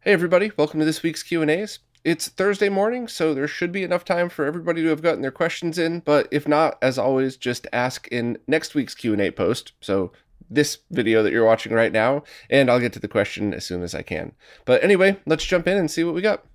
Hey everybody, welcome to this week's Q&As. It's Thursday morning, so there should be enough time for everybody to have gotten their questions in, but if not, as always, just ask in next week's Q&A post, so this video that you're watching right now, and I'll get to the question as soon as I can. But anyway, let's jump in and see what we got.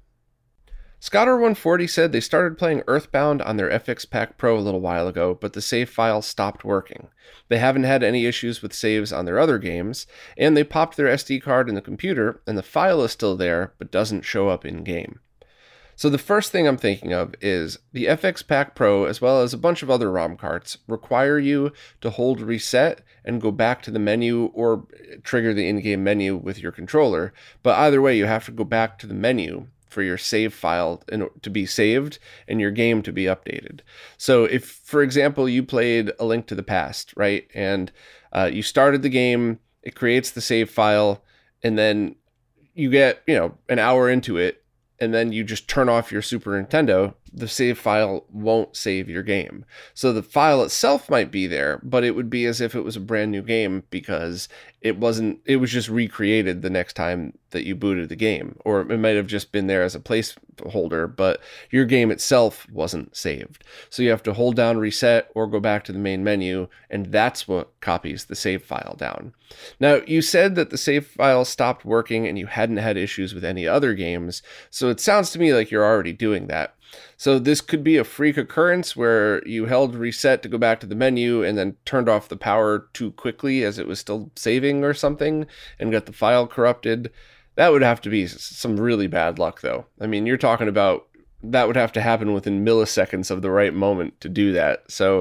Scotter140 said they started playing Earthbound on their FX Pack Pro a little while ago, but the save file stopped working. They haven't had any issues with saves on their other games, and they popped their SD card in the computer, and the file is still there, but doesn't show up in-game. So the first thing I'm thinking of is the FX Pack Pro, as well as a bunch of other ROM carts, require you to hold reset and go back to the menu or trigger the in-game menu with your controller, but either way, you have to go back to the menu for your save file to be saved and your game to be updated. So if, for example, you played A Link to the Past, right, and you started the game, it creates the save file, and then you get, an hour into it, and then you just turn off your Super Nintendo, the save file won't save your game. So the file itself might be there, but it would be as if it was a brand new game because it was just recreated the next time that you booted the game. Or it might have just been there as a placeholder, but your game itself wasn't saved. So you have to hold down reset or go back to the main menu, and that's what copies the save file down. Now, you said that the save file stopped working and you hadn't had issues with any other games, so it sounds to me like you're already doing that. So this could be a freak occurrence where you held reset to go back to the menu and then turned off the power too quickly as it was still saving or something and got the file corrupted. That would have to be some really bad luck, though. I mean, you're talking about that would have to happen within milliseconds of the right moment to do that. So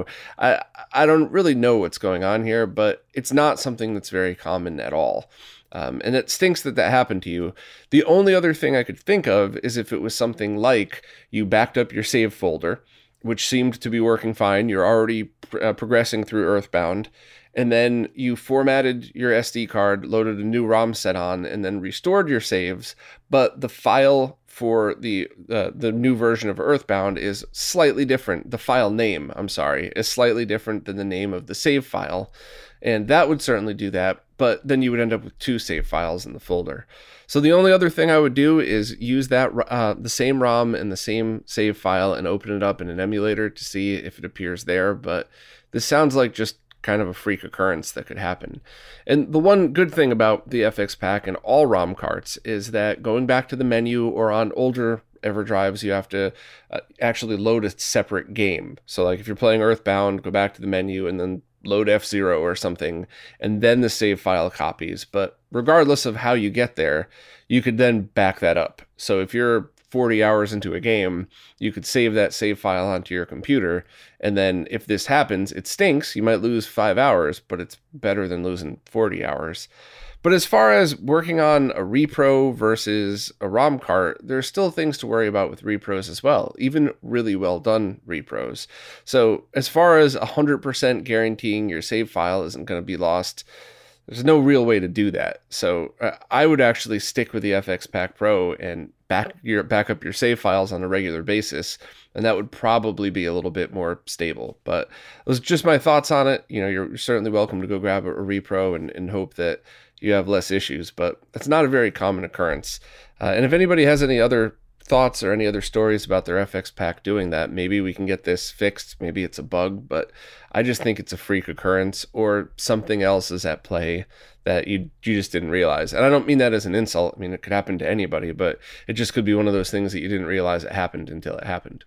I don't really know what's going on here, but it's not something that's very common at all. And it stinks that happened to you. The only other thing I could think of is if it was something like you backed up your save folder, which seemed to be working fine. You're already progressing through Earthbound, and then you formatted your SD card, loaded a new ROM set on, and then restored your saves, but the file for the new version of Earthbound is slightly different. The file name, is slightly different than the name of the save file, and that would certainly do that, but then you would end up with two save files in the folder. So the only other thing I would do is use that the same ROM and the same save file and open it up in an emulator to see if it appears there, but this sounds like just kind of a freak occurrence that could happen. And the one good thing about the FX Pack and all ROM carts is that going back to the menu or on older EverDrives, you have to actually load a separate game. So like if you're playing Earthbound, go back to the menu and then load F-Zero or something, and then the save file copies. But regardless of how you get there, you could then back that up. So if you're 40 hours into a game, you could save that save file onto your computer, and then if this happens, it stinks. You might lose 5 hours, but it's better than losing 40 hours. But as far as working on a repro versus a ROM cart, there's still things to worry about with repros as well, even really well done repros. So as far as 100% guaranteeing your save file isn't going to be lost, there's no real way to do that. So I would actually stick with the FX Pack Pro and back up your save files on a regular basis, and that would probably be a little bit more stable. But it was just my thoughts on it. You're certainly welcome to go grab a repro and hope that you have less issues, but that's not a very common occurrence. And if anybody has any other thoughts or any other stories about their FX Pack doing that, maybe we can get this fixed. Maybe it's a bug, but I just think it's a freak occurrence or something else is at play that you just didn't realize. And I don't mean that as an insult. I mean, it could happen to anybody, but it just could be one of those things that you didn't realize it happened until it happened.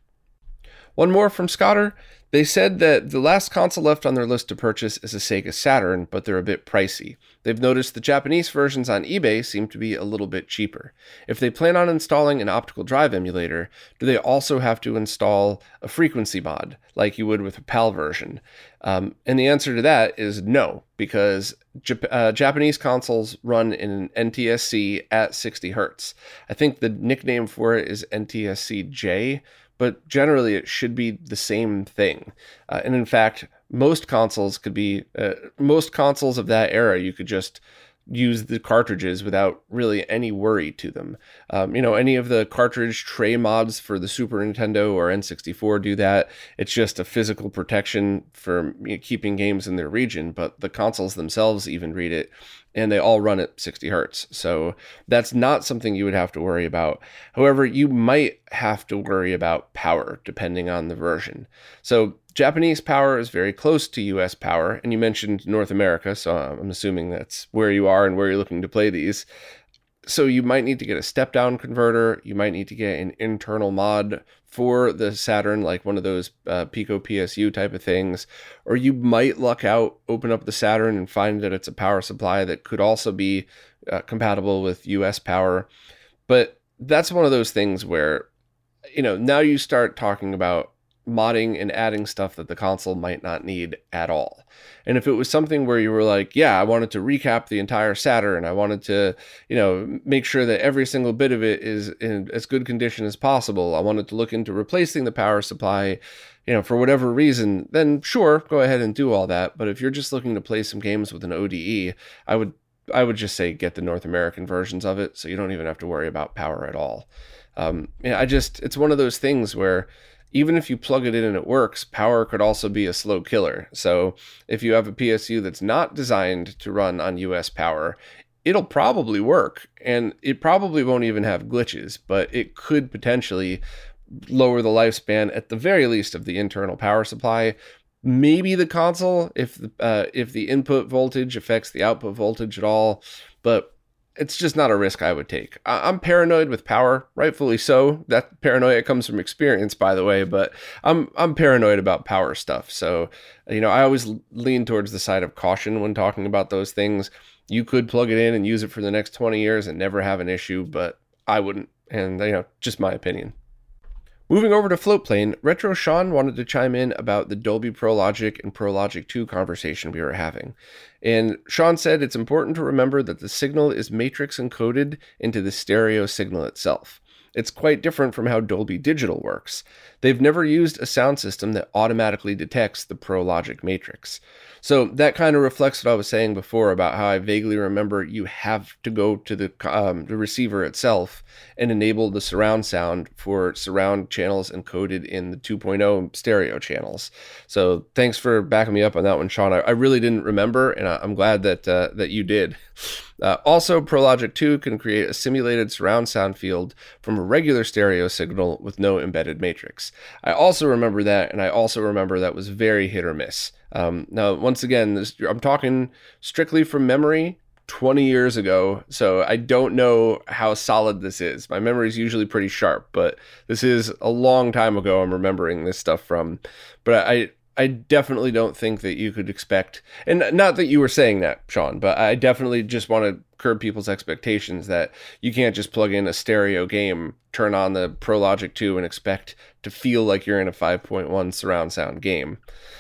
One more from Scotter. They said that the last console left on their list to purchase is a Sega Saturn, but they're a bit pricey. They've noticed the Japanese versions on eBay seem to be a little bit cheaper. If they plan on installing an optical drive emulator, do they also have to install a frequency mod, like you would with a PAL version? And the answer to that is no, because Japanese consoles run in an NTSC at 60 Hz. I think the nickname for it is NTSC-J, but generally it should be the same thing. And in fact, most consoles of that era, you could just use the cartridges without really any worry to them. Any of the cartridge tray mods for the Super Nintendo or N64 do that. It's just a physical protection for keeping games in their region, but the consoles themselves even read it and they all run at 60 hertz. So that's not something you would have to worry about. However, you might have to worry about power depending on the version. So Japanese power is very close to US power, and you mentioned North America, so I'm assuming that's where you are and where you're looking to play these. So you might need to get a step-down converter. You might need to get an internal mod for the Saturn, like one of those Pico PSU type of things. Or you might luck out, open up the Saturn, and find that it's a power supply that could also be compatible with US power. But that's one of those things where, now you start talking about modding and adding stuff that the console might not need at all. And if it was something where you were like, yeah, I wanted to recap the entire Saturn, I wanted to, make sure that every single bit of it is in as good condition as possible, I wanted to look into replacing the power supply, for whatever reason, then sure, go ahead and do all that. But if you're just looking to play some games with an ODE, I would just say get the North American versions of it, so you don't even have to worry about power at all. It's one of those things where even if you plug it in and it works, power could also be a slow killer. So if you have a PSU that's not designed to run on US power, it'll probably work, and it probably won't even have glitches, but it could potentially lower the lifespan at the very least of the internal power supply. Maybe the console, if the input voltage affects the output voltage at all, but it's just not a risk I would take. I'm paranoid with power, rightfully so. That paranoia comes from experience, by the way, but I'm paranoid about power stuff. So, I always lean towards the side of caution when talking about those things. You could plug it in and use it for the next 20 years and never have an issue, but I wouldn't. And, just my opinion. Moving over to Floatplane, Retro Sean wanted to chime in about the Dolby Pro Logic and Pro Logic 2 conversation we were having. And Sean said it's important to remember that the signal is matrix encoded into the stereo signal itself. It's quite different from how Dolby Digital works. They've never used a sound system that automatically detects the Pro Logic matrix. So that kind of reflects what I was saying before about how I vaguely remember you have to go to the receiver itself and enable the surround sound for surround channels encoded in the 2.0 stereo channels. So thanks for backing me up on that one, Sean. I really didn't remember, and I'm glad that you did. Also, Pro Logic 2 can create a simulated surround sound field from a regular stereo signal with no embedded matrix. I also remember that, and I also remember that was very hit or miss. Now, once again, I'm talking strictly from memory 20 years ago, so I don't know how solid this is. My memory is usually pretty sharp, but this is a long time ago I'm remembering this stuff from. But I definitely don't think that you could expect, and not that you were saying that, Sean, but I definitely just want to curb people's expectations that you can't just plug in a stereo game, turn on the Pro Logic 2, and expect to feel like you're in a 5.1 surround sound game.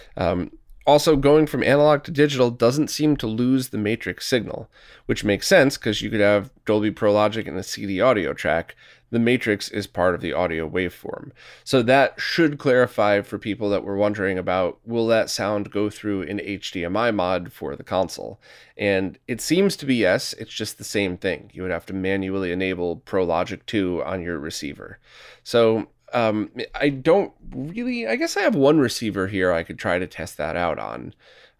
Also, going from analog to digital doesn't seem to lose the matrix signal, which makes sense because you could have Dolby Pro Logic in a CD audio track. The matrix is part of the audio waveform. So that should clarify for people that were wondering about, will that sound go through an HDMI mod for the console? And it seems to be yes, it's just the same thing. You would have to manually enable Pro Logic 2 on your receiver. So I guess I have one receiver here I could try to test that out on.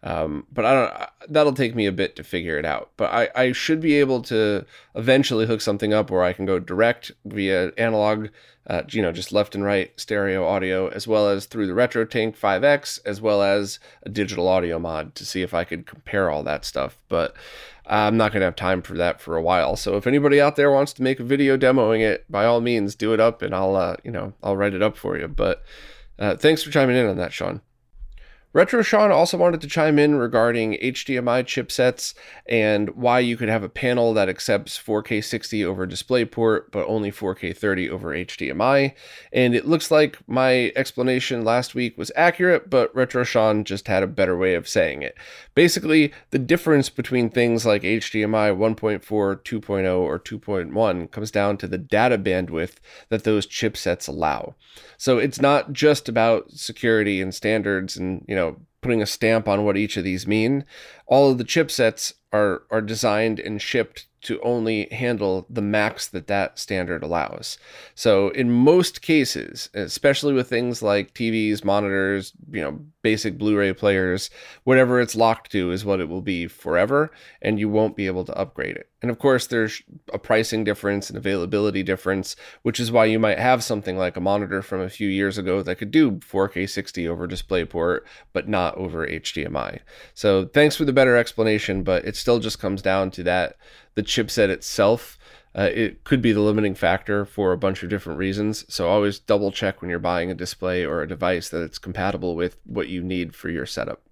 But that'll take me a bit to figure it out. But I should be able to eventually hook something up where I can go direct via analog, just left and right stereo audio, as well as through the RetroTink 5X, as well as a digital audio mod to see if I could compare all that stuff. But I'm not going to have time for that for a while. So if anybody out there wants to make a video demoing it, by all means, do it up and I'll write it up for you. But thanks for chiming in on that, Sean. Retro Sean also wanted to chime in regarding HDMI chipsets and why you could have a panel that accepts 4K 60 over DisplayPort, but only 4K 30 over HDMI. And it looks like my explanation last week was accurate, but Retro Sean just had a better way of saying it. Basically, the difference between things like HDMI 1.4, 2.0, or 2.1 comes down to the data bandwidth that those chipsets allow. So it's not just about security and standards and, putting a stamp on what each of these mean. All of the chipsets are designed and shipped to only handle the max that standard allows. So in most cases, especially with things like TVs, monitors, basic Blu-ray players, whatever it's locked to is what it will be forever, and you won't be able to upgrade it. And of course, there's a pricing difference and availability difference, which is why you might have something like a monitor from a few years ago that could do 4K 60 over DisplayPort, but not over HDMI. So thanks for the better explanation, but it still just comes down to that the chipset itself, it could be the limiting factor for a bunch of different reasons. So always double check when you're buying a display or a device that it's compatible with what you need for your setup.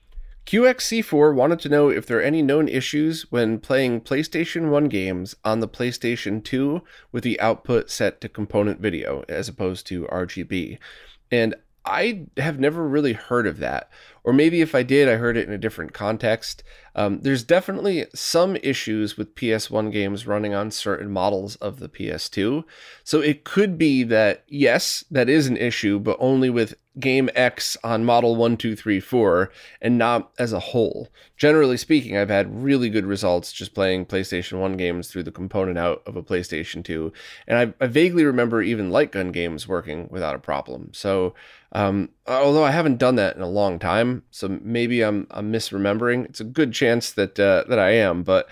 QXC4 wanted to know if there are any known issues when playing PlayStation 1 games on the PlayStation 2 with the output set to component video as opposed to RGB. And I have never really heard of that. Or maybe if I did, I heard it in a different context. There's definitely some issues with PS1 games running on certain models of the PS2. So it could be that, yes, that is an issue, but only with game X on model 1, 2, 3, 4, and not as a whole. Generally speaking, I've had really good results just playing PlayStation 1 games through the component out of a PlayStation 2. And I vaguely remember even light gun games working without a problem. So although I haven't done that in a long time, so maybe I'm misremembering. It's a good chance that I am, but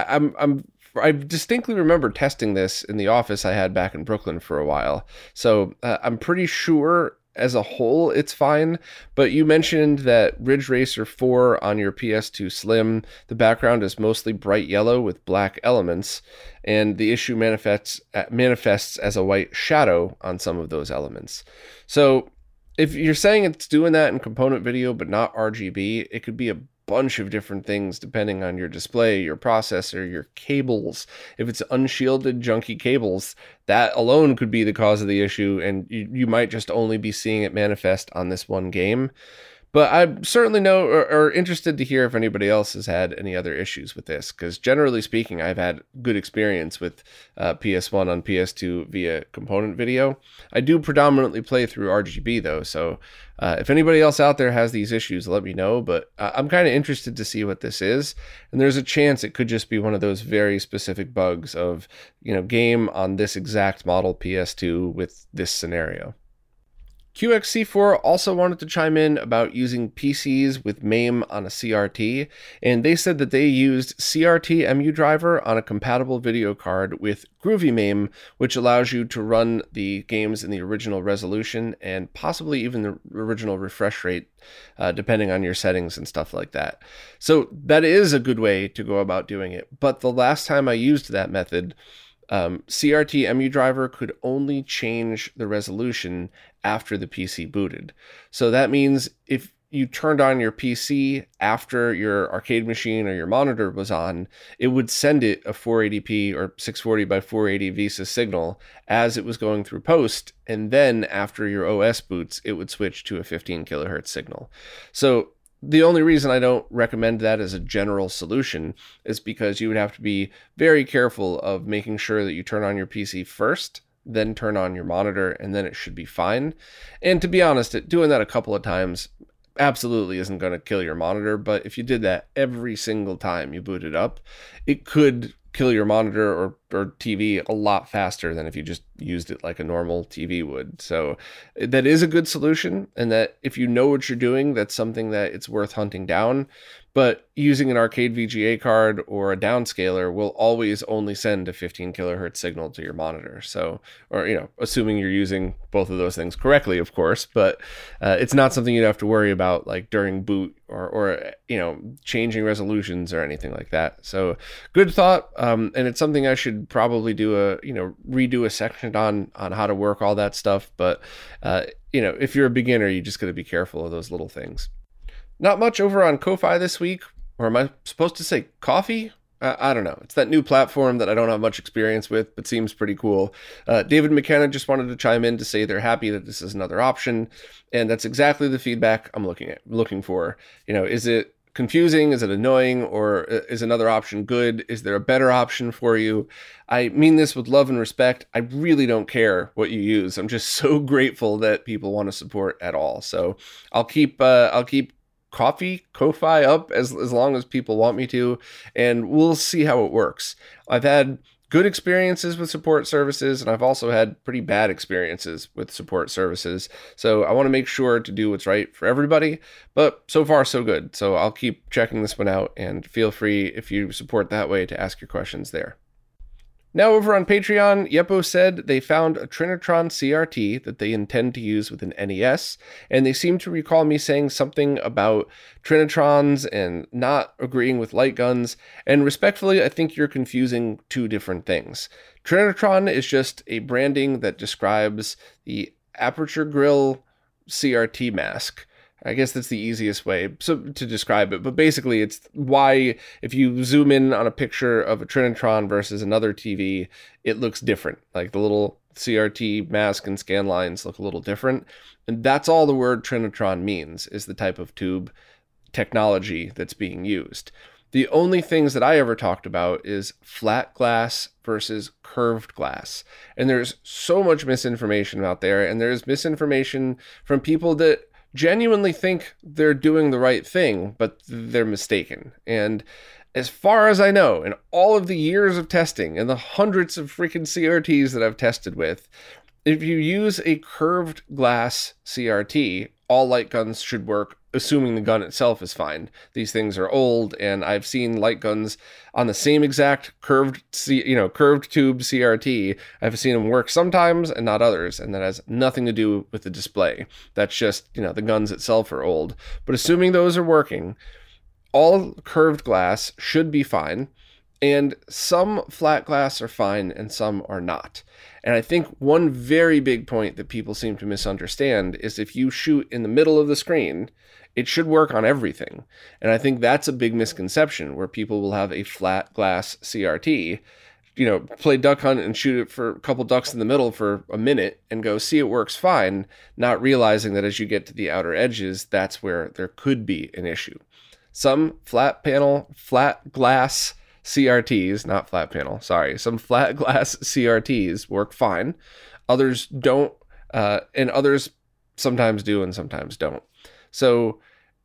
I distinctly remember testing this in the office I had back in Brooklyn for a while. So I'm pretty sure as a whole it's fine. But you mentioned that Ridge Racer 4 on your PS2 Slim, the background is mostly bright yellow with black elements, and the issue manifests as a white shadow on some of those elements. So if you're saying it's doing that in component video but not RGB, it could be a bunch of different things depending on your display, your processor, your cables. If it's unshielded, junky cables, that alone could be the cause of the issue, and you might just only be seeing it manifest on this one game. But I certainly know or interested to hear if anybody else has had any other issues with this, because generally speaking, I've had good experience with PS1 on PS2 via component video. I do predominantly play through RGB though, so if anybody else out there has these issues, let me know. But I'm kind of interested to see what this is, and there's a chance it could just be one of those very specific bugs of, game on this exact model PS2 with this scenario. QXC4 also wanted to chime in about using PCs with MAME on a CRT, and they said that they used CRT EMU driver on a compatible video card with Groovy MAME, which allows you to run the games in the original resolution and possibly even the original refresh rate, depending on your settings and stuff like that. So that is a good way to go about doing it, but the last time I used that method, CRT EMU driver could only change the resolution after the PC booted. So that means if you turned on your PC after your arcade machine or your monitor was on, it would send it a 480p or 640 by 480 VESA signal as it was going through post, and then after your OS boots, it would switch to a 15 kilohertz signal. So the only reason I don't recommend that as a general solution is because you would have to be very careful of making sure that you turn on your PC first, then turn on your monitor, and then it should be fine. And to be honest, doing that a couple of times absolutely isn't going to kill your monitor, but if you did that every single time you boot it up, it could kill your monitor or TV a lot faster than if you just used it like a normal TV would. So that is a good solution, and that if you know what you're doing, that's something that it's worth hunting down. But using an arcade VGA card or a downscaler will always only send a 15 kilohertz signal to your monitor. So, or, assuming you're using both of those things correctly, of course, but it's not something you'd have to worry about like during boot or changing resolutions or anything like that. So good thought. And it's something I should probably redo a section on how to work all that stuff. But, if you're a beginner, you just got to be careful of those little things. Not much over on Ko-Fi this week, or am I supposed to say Coffee? I don't know. It's that new platform that I don't have much experience with, but seems pretty cool. David McKenna just wanted to chime in to say they're happy that this is another option, and that's exactly the feedback I'm looking for. Is it confusing? Is it annoying? Or is another option good? Is there a better option for you? I mean this with love and respect. I really don't care what you use. I'm just so grateful that people want to support at all. So I'll keep Ko-Fi up as long as people want me to, and we'll see how it works. I've had good experiences with support services, and I've also had pretty bad experiences with support services. So I want to make sure to do what's right for everybody, but so far so good. So I'll keep checking this one out, and feel free, if you support that way, to ask your questions there. Now over on Patreon, Yeppo said they found a Trinitron CRT that they intend to use with an NES, and they seem to recall me saying something about Trinitrons and not agreeing with light guns, and respectfully, I think you're confusing two different things. Trinitron is just a branding that describes the aperture grill CRT mask. I guess that's the easiest way to describe it. But basically, it's why if you zoom in on a picture of a Trinitron versus another TV, it looks different. Like the little CRT mask and scan lines look a little different. And that's all the word Trinitron means, is the type of tube technology that's being used. The only things that I ever talked about is flat glass versus curved glass. And there's so much misinformation out there. And there's misinformation from people that genuinely think they're doing the right thing, but they're mistaken. And as far as I know, in all of the years of testing and the hundreds of freaking CRTs that I've tested with, if you use a curved glass CRT, all light guns should work, assuming the gun itself is fine. These things are old, and I've seen light guns on the same exact curved tube CRT. I've seen them work sometimes and not others, and that has nothing to do with the display. That's just, the guns itself are old. But assuming those are working, all curved glass should be fine, and some flat glass are fine and some are not. And I think one very big point that people seem to misunderstand is if you shoot in the middle of the screen, it should work on everything. And I think that's a big misconception, where people will have a flat glass CRT, play duck hunt and shoot it for a couple ducks in the middle for a minute and go, see, it works fine, not realizing that as you get to the outer edges, that's where there could be an issue. Some flat glass CRTs, not flat panel, sorry. Some flat glass CRTs work fine. Others don't, and others sometimes do and sometimes don't. So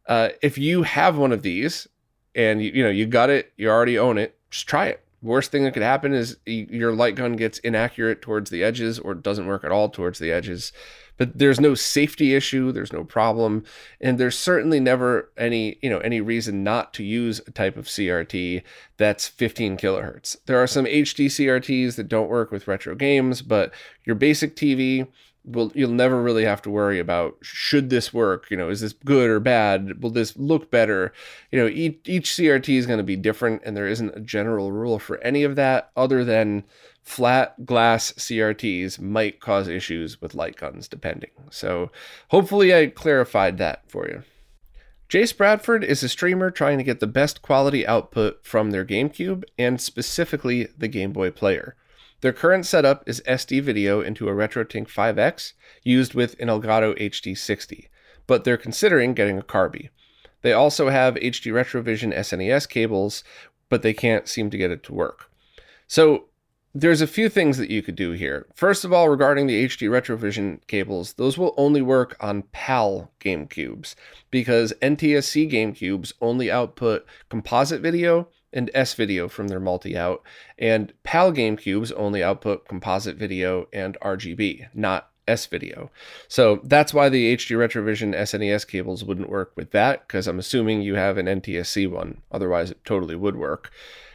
if you have one of these and you got it, you already own it, just try it. Worst thing that could happen is your light gun gets inaccurate towards the edges or doesn't work at all towards the edges. But there's no safety issue, there's no problem, and there's certainly never any reason not to use a type of CRT that's 15 kilohertz. There are some HD CRTs that don't work with retro games, but your basic TV, you'll never really have to worry about, should this work? Is this good or bad? Will this look better? Each CRT is going to be different, and there isn't a general rule for any of that other than flat glass CRTs might cause issues with light guns, depending. So hopefully I clarified that for you. Jace Bradford is a streamer trying to get the best quality output from their GameCube, and specifically the Game Boy player. Their current setup is SD video into a RetroTink 5X used with an Elgato HD60, but they're considering getting a Carby. They also have HD Retrovision SNES cables, but they can't seem to get it to work. So there's a few things that you could do here. First of all, regarding the HD Retrovision cables, those will only work on PAL GameCubes, because NTSC GameCubes only output composite video and S-video from their multi-out, and PAL GameCubes only output composite video and RGB, not S-video. So that's why the HD Retrovision SNES cables wouldn't work with that, because I'm assuming you have an NTSC one. Otherwise, it totally would work.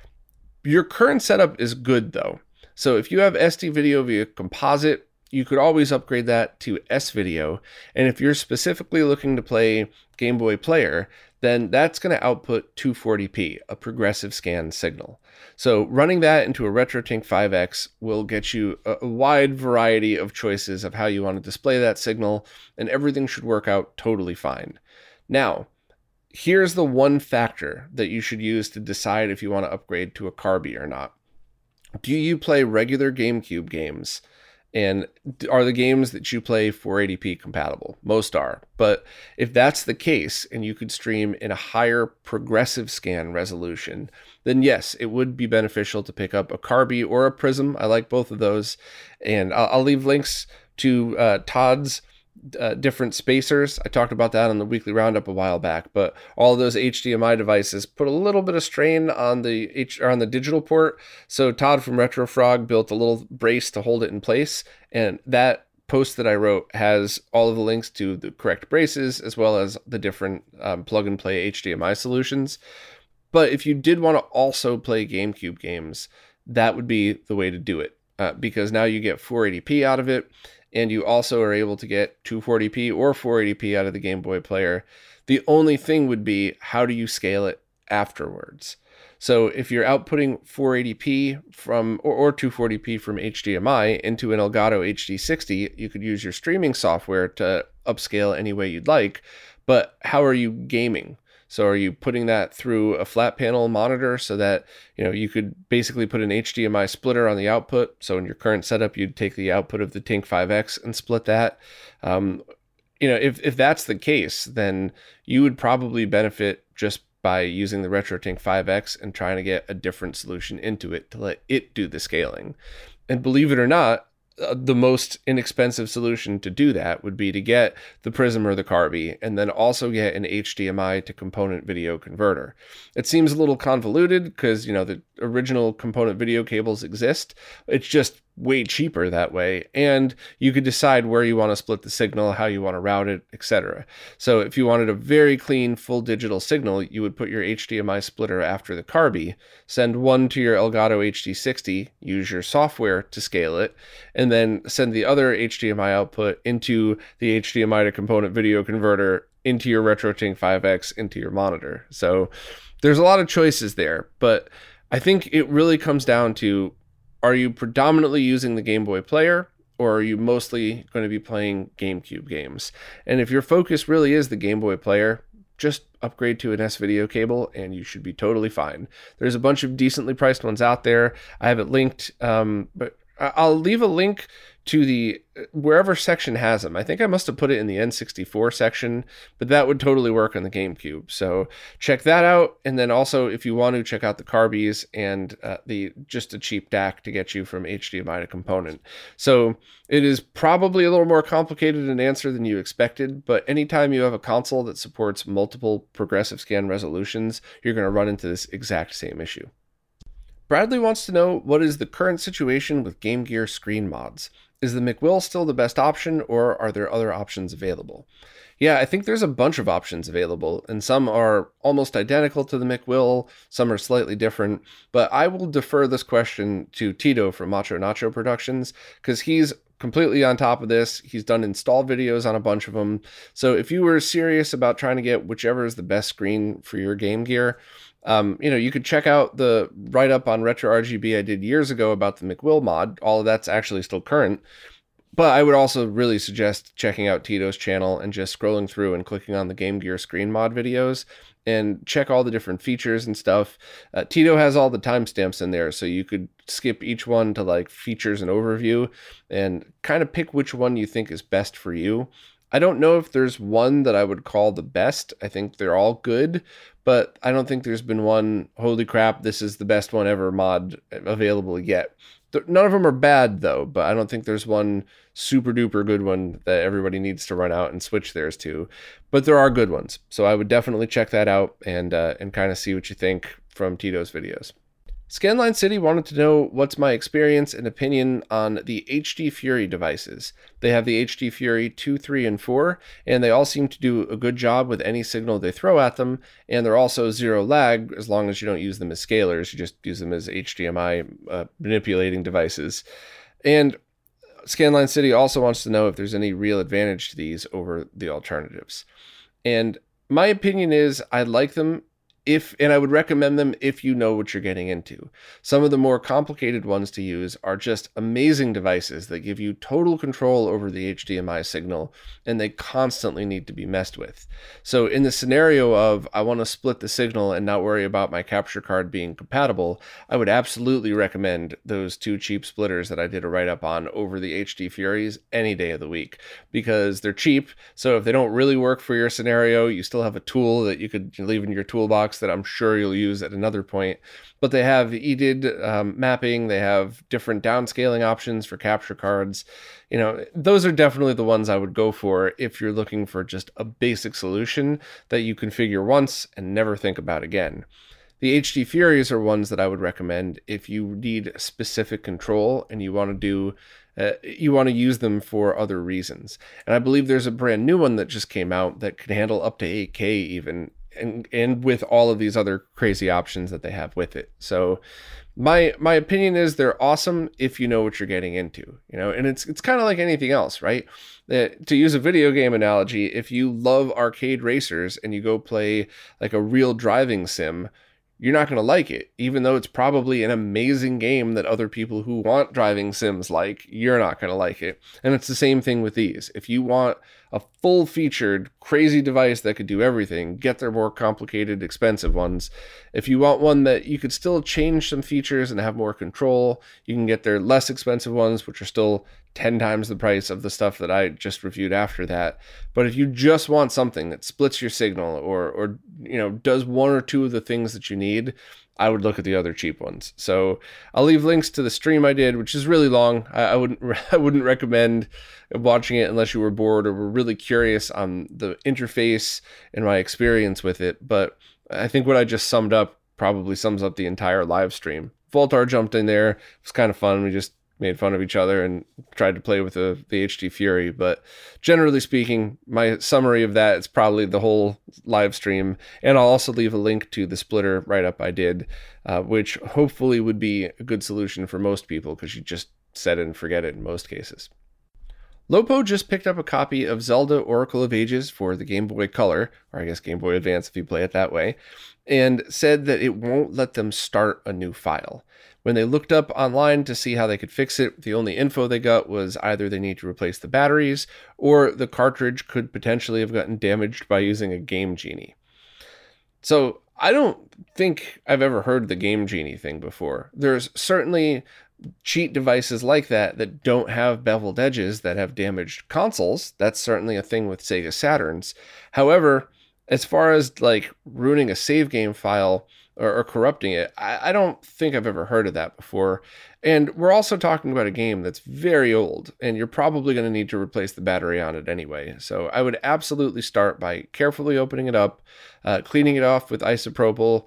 Your current setup is good, though. So if you have SD video via composite, you could always upgrade that to S-video. And if you're specifically looking to play Game Boy Player, then that's going to output 240p, a progressive scan signal. So running that into a RetroTink 5X will get you a wide variety of choices of how you want to display that signal, and everything should work out totally fine. Now, here's the one factor that you should use to decide if you want to upgrade to a Carby or not. Do you play regular GameCube games? And are the games that you play 480p compatible? Most are. But if that's the case, and you could stream in a higher progressive scan resolution, then yes, it would be beneficial to pick up a Carby or a Prism. I like both of those. And I'll leave links to Todd's different spacers. I talked about that on the weekly roundup a while back, but all of those HDMI devices put a little bit of strain on on the digital port. So Todd from RetroFrog built a little brace to hold it in place, and that post that I wrote has all of the links to the correct braces as well as the different plug and play HDMI solutions. But if you did want to also play GameCube games, that would be the way to do it, because now you get 480p out of it, and you also are able to get 240p or 480p out of the Game Boy player. The only thing would be, how do you scale it afterwards? So if you're outputting 480p from or 240p from HDMI into an Elgato HD60, you could use your streaming software to upscale any way you'd like. But how are you gaming? So are you putting that through a flat panel monitor so that, you could basically put an HDMI splitter on the output? So in your current setup, you'd take the output of the Tink 5X and split that. If that's the case, then you would probably benefit just by using the RetroTink 5X and trying to get a different solution into it to let it do the scaling. And believe it or not, the most inexpensive solution to do that would be to get the Prism or the Carby and then also get an HDMI to component video converter. It seems a little convoluted because, the original component video cables exist. It's just way cheaper that way, and you could decide where you want to split the signal, how you want to route it, etc. So if you wanted a very clean full digital signal, you would put your HDMI splitter after the Carby, send one to your Elgato HD60, use your software to scale it, and then send the other HDMI output into the HDMI to component video converter into your RetroTink 5X into your monitor. So there's a lot of choices there, but I think it really comes down to, are you predominantly using the Game Boy player, or are you mostly going to be playing GameCube games? And if your focus really is the Game Boy player, just upgrade to an S-Video cable and you should be totally fine. There's a bunch of decently priced ones out there. I have it linked, but I'll leave a link to the wherever section has them. I think I must have put it in the N64 section, but that would totally work on the GameCube. So check that out. And then also, if you want to, check out the Carbys and just a cheap DAC to get you from HDMI to component. So it is probably a little more complicated an answer than you expected, but anytime you have a console that supports multiple progressive scan resolutions, you're going to run into this exact same issue. Bradley wants to know, what is the current situation with Game Gear screen mods? Is the McWill still the best option, or are there other options available? Yeah, I think there's a bunch of options available, and some are almost identical to the McWill, some are slightly different, but I will defer this question to Tito from Macho Nacho Productions, because he's completely on top of this. He's done install videos on a bunch of them. So if you were serious about trying to get whichever is the best screen for your Game Gear, you could check out the write-up on Retro RGB I did years ago about the McWill mod. All of that's actually still current. But I would also really suggest checking out Tito's channel and just scrolling through and clicking on the Game Gear screen mod videos and check all the different features and stuff. Tito has all the timestamps in there, so you could skip each one to like features and overview and kind of pick which one you think is best for you. I don't know if there's one that I would call the best. I think they're all good, but I don't think there's been one, holy crap, this is the best one ever mod available yet. None of them are bad, though, but I don't think there's one super duper good one that everybody needs to run out and switch theirs to. But there are good ones, so I would definitely check that out and kind of see what you think from Tito's videos. Scanline City wanted to know what's my experience and opinion on the HD Fury devices. They have the HD Fury 2, 3, and 4, and they all seem to do a good job with any signal they throw at them, and they're also zero lag as long as you don't use them as scalers, you just use them as HDMI manipulating devices. And Scanline City also wants to know if there's any real advantage to these over the alternatives. And my opinion is I like them and I would recommend them if you know what you're getting into. Some of the more complicated ones to use are just amazing devices that give you total control over the HDMI signal, and they constantly need to be messed with. So in the scenario of I want to split the signal and not worry about my capture card being compatible, I would absolutely recommend those two cheap splitters that I did a write-up on over the HD Furies any day of the week, because they're cheap. So if they don't really work for your scenario, you still have a tool that you could leave in your toolbox specs that I'm sure you'll use at another point. But they have EDID mapping. They have different downscaling options for capture cards. Those are definitely the ones I would go for if you're looking for just a basic solution that you configure once and never think about again. The HD Furies are ones that I would recommend if you need specific control and you want to use them for other reasons. And I believe there's a brand new one that just came out that can handle up to 8K even, and with all of these other crazy options that they have with it. So my opinion is they're awesome if you know what you're getting into, and it's kind of like anything else, right? To use a video game analogy, if you love arcade racers and you go play like a real driving sim, you're not going to like it, even though it's probably an amazing game that other people who want driving sims like, you're not going to like it. And it's the same thing with these. If you want a full-featured, crazy device that could do everything, get their more complicated, expensive ones. If you want one that you could still change some features and have more control, you can get their less expensive ones, which are still 10 times the price of the stuff that I just reviewed after that. But if you just want something that splits your signal or does one or two of the things that you need, I would look at the other cheap ones. So I'll leave links to the stream I did, which is really long. I wouldn't recommend watching it unless you were bored or were really curious on the interface and my experience with it. But I think what I just summed up probably sums up the entire live stream. Voltar jumped in there. It was kind of fun. We just made fun of each other and tried to play with the HD Fury. But generally speaking, my summary of that is probably the whole live stream. And I'll also leave a link to the splitter write-up I did, which hopefully would be a good solution for most people because you just set it and forget it in most cases. Lopo just picked up a copy of Zelda Oracle of Ages for the Game Boy Color, or I guess Game Boy Advance if you play it that way, and said that it won't let them start a new file. When they looked up online to see how they could fix it, the only info they got was either they need to replace the batteries or the cartridge could potentially have gotten damaged by using a Game Genie. So I don't think I've ever heard the Game Genie thing before. There's certainly cheat devices like that don't have beveled edges that have damaged consoles. That's certainly a thing with Sega Saturns. However, as far as like ruining a save game file or corrupting it, I don't think I've ever heard of that before. And we're also talking about a game that's very old, and you're probably going to need to replace the battery on it anyway. So I would absolutely start by carefully opening it up, cleaning it off with isopropyl,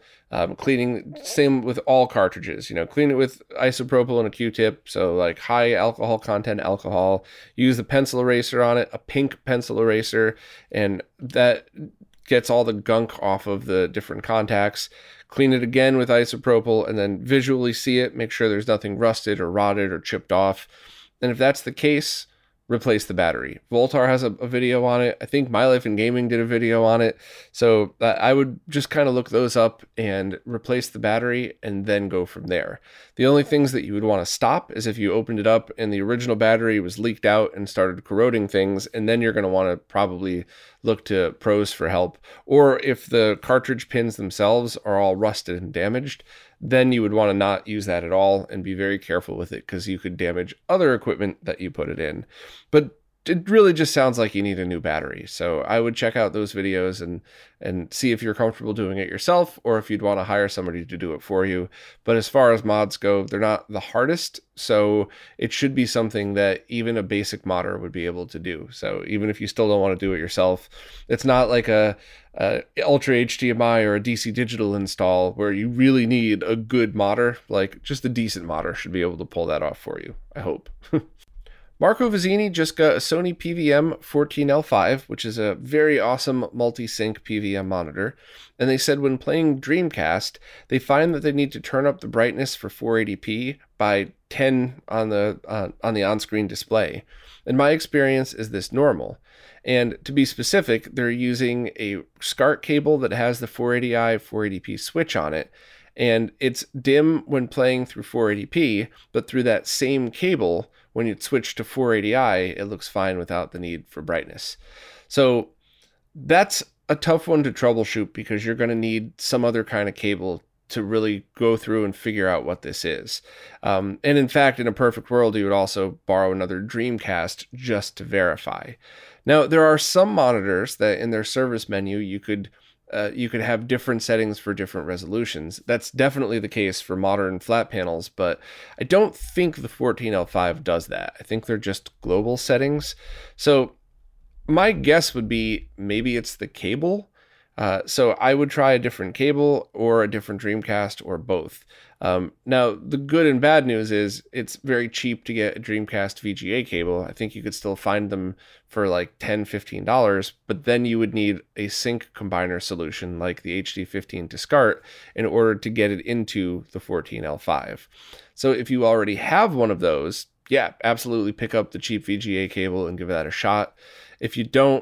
same with all cartridges, clean it with isopropyl and a Q-tip. So like high alcohol content alcohol, use a pencil eraser on it, a pink pencil eraser, and that gets all the gunk off of the different contacts. Clean it again with isopropyl and then visually see it, make sure there's nothing rusted or rotted or chipped off. And if that's the case, replace the battery. Voltar has a video on it. I think My Life in Gaming did a video on it. So I would just kind of look those up and replace the battery and then go from there. The only things that you would want to stop is if you opened it up and the original battery was leaked out and started corroding things, and then you're going to want to probably look to pros for help. Or if the cartridge pins themselves are all rusted and damaged, then you would want to not use that at all and be very careful with it because you could damage other equipment that you put it in. But it really just sounds like you need a new battery. So I would check out those videos and see if you're comfortable doing it yourself or if you'd want to hire somebody to do it for you. But as far as mods go, they're not the hardest. So it should be something that even a basic modder would be able to do. So even if you still don't want to do it yourself, it's not like a Ultra HDMI or a DC digital install where you really need a good modder. Like just a decent modder should be able to pull that off for you, I hope. Marco Vizzini just got a Sony PVM 14L5, which is a very awesome multi-sync PVM monitor. And they said when playing Dreamcast, they find that they need to turn up the brightness for 480p by 10 on the on-screen display. In my experience, is this normal? And to be specific, they're using a SCART cable that has the 480i 480p switch on it. And it's dim when playing through 480p, but through that same cable, when you switch to 480i, it looks fine without the need for brightness. So that's a tough one to troubleshoot because you're going to need some other kind of cable to really go through and figure out what this is. And in fact, in a perfect world, you would also borrow another Dreamcast just to verify. Now, there are some monitors that in their service menu, you could you could have different settings for different resolutions. That's definitely the case for modern flat panels, but I don't think the 14L5 does that. I think they're just global settings. So my guess would be maybe it's the cable. So I would try a different cable or a different Dreamcast or both. Now, the good and bad news is it's very cheap to get a Dreamcast VGA cable. I think you could still find them for like $10, $15, but then you would need a sync combiner solution like the HD15 to SCART in order to get it into the 14L5. So if you already have one of those, yeah, absolutely pick up the cheap VGA cable and give that a shot. If you don't,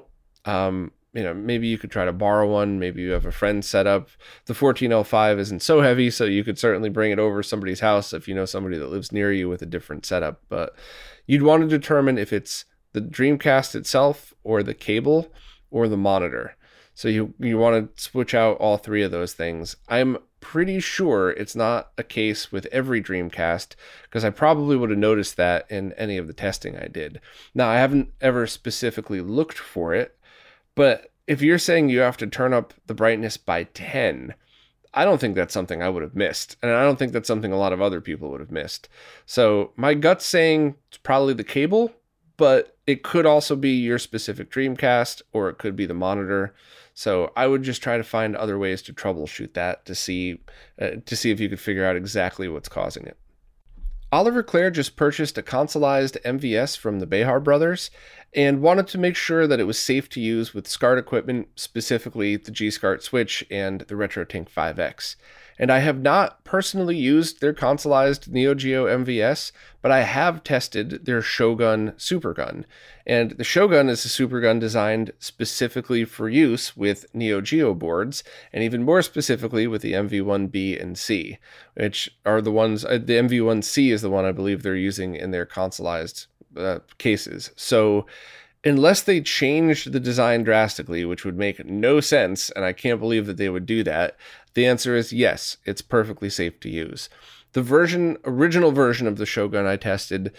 maybe you could try to borrow one. Maybe you have a friend set up. The 14L5 isn't so heavy, so you could certainly bring it over somebody's house if you know somebody that lives near you with a different setup. But you'd want to determine if it's the Dreamcast itself or the cable or the monitor. So you want to switch out all three of those things. I'm pretty sure it's not a case with every Dreamcast, because I probably would have noticed that in any of the testing I did. Now, I haven't ever specifically looked for it, but if you're saying you have to turn up the brightness by 10, I don't think that's something I would have missed. And I don't think that's something a lot of other people would have missed. So my gut's saying it's probably the cable, but it could also be your specific Dreamcast, or it could be the monitor. So I would just try to find other ways to troubleshoot that to see if you could figure out exactly what's causing it. Oliver Clare just purchased a consoleized MVS from the Behar brothers and wanted to make sure that it was safe to use with SCART equipment, specifically the G-SCART Switch and the RetroTink 5X. And I have not personally used their consoleized Neo Geo MVS, but I have tested their Shogun Supergun. And the Shogun is a supergun designed specifically for use with Neo Geo boards, and even more specifically with the MV1B and C, which are the ones, the MV1C is the one I believe they're using in their consoleized cases. So unless they changed the design drastically, which would make no sense, and I can't believe that they would do that, the answer is yes, it's perfectly safe to use. The original version of the Shogun I tested,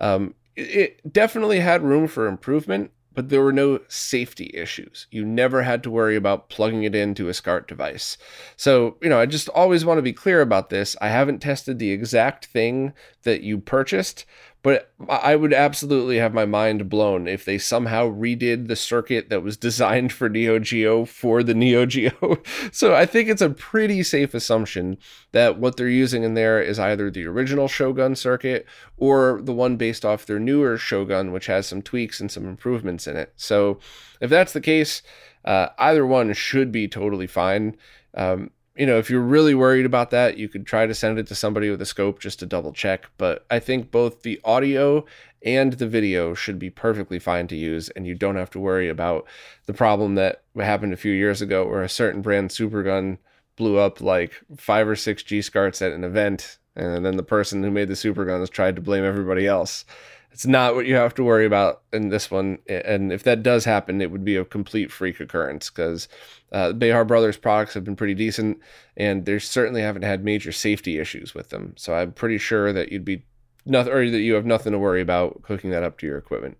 it definitely had room for improvement, but there were no safety issues. You never had to worry about plugging it into a SCART device. So, I just always want to be clear about this. I haven't tested the exact thing that you purchased, but I would absolutely have my mind blown if they somehow redid the circuit that was designed for Neo Geo for the Neo Geo. So I think it's a pretty safe assumption that what they're using in there is either the original Shogun circuit or the one based off their newer Shogun, which has some tweaks and some improvements in it. So if that's the case, either one should be totally fine. If you're really worried about that, you could try to send it to somebody with a scope just to double check. But I think both the audio and the video should be perfectly fine to use, and you don't have to worry about the problem that happened a few years ago where a certain brand supergun blew up like 5 or 6 G-SCARTs at an event, and then the person who made the superguns tried to blame everybody else. It's not what you have to worry about in this one. And if that does happen, it would be a complete freak occurrence, because the Behar Brothers products have been pretty decent, and they certainly haven't had major safety issues with them. So I'm pretty sure that that you have nothing to worry about hooking that up to your equipment.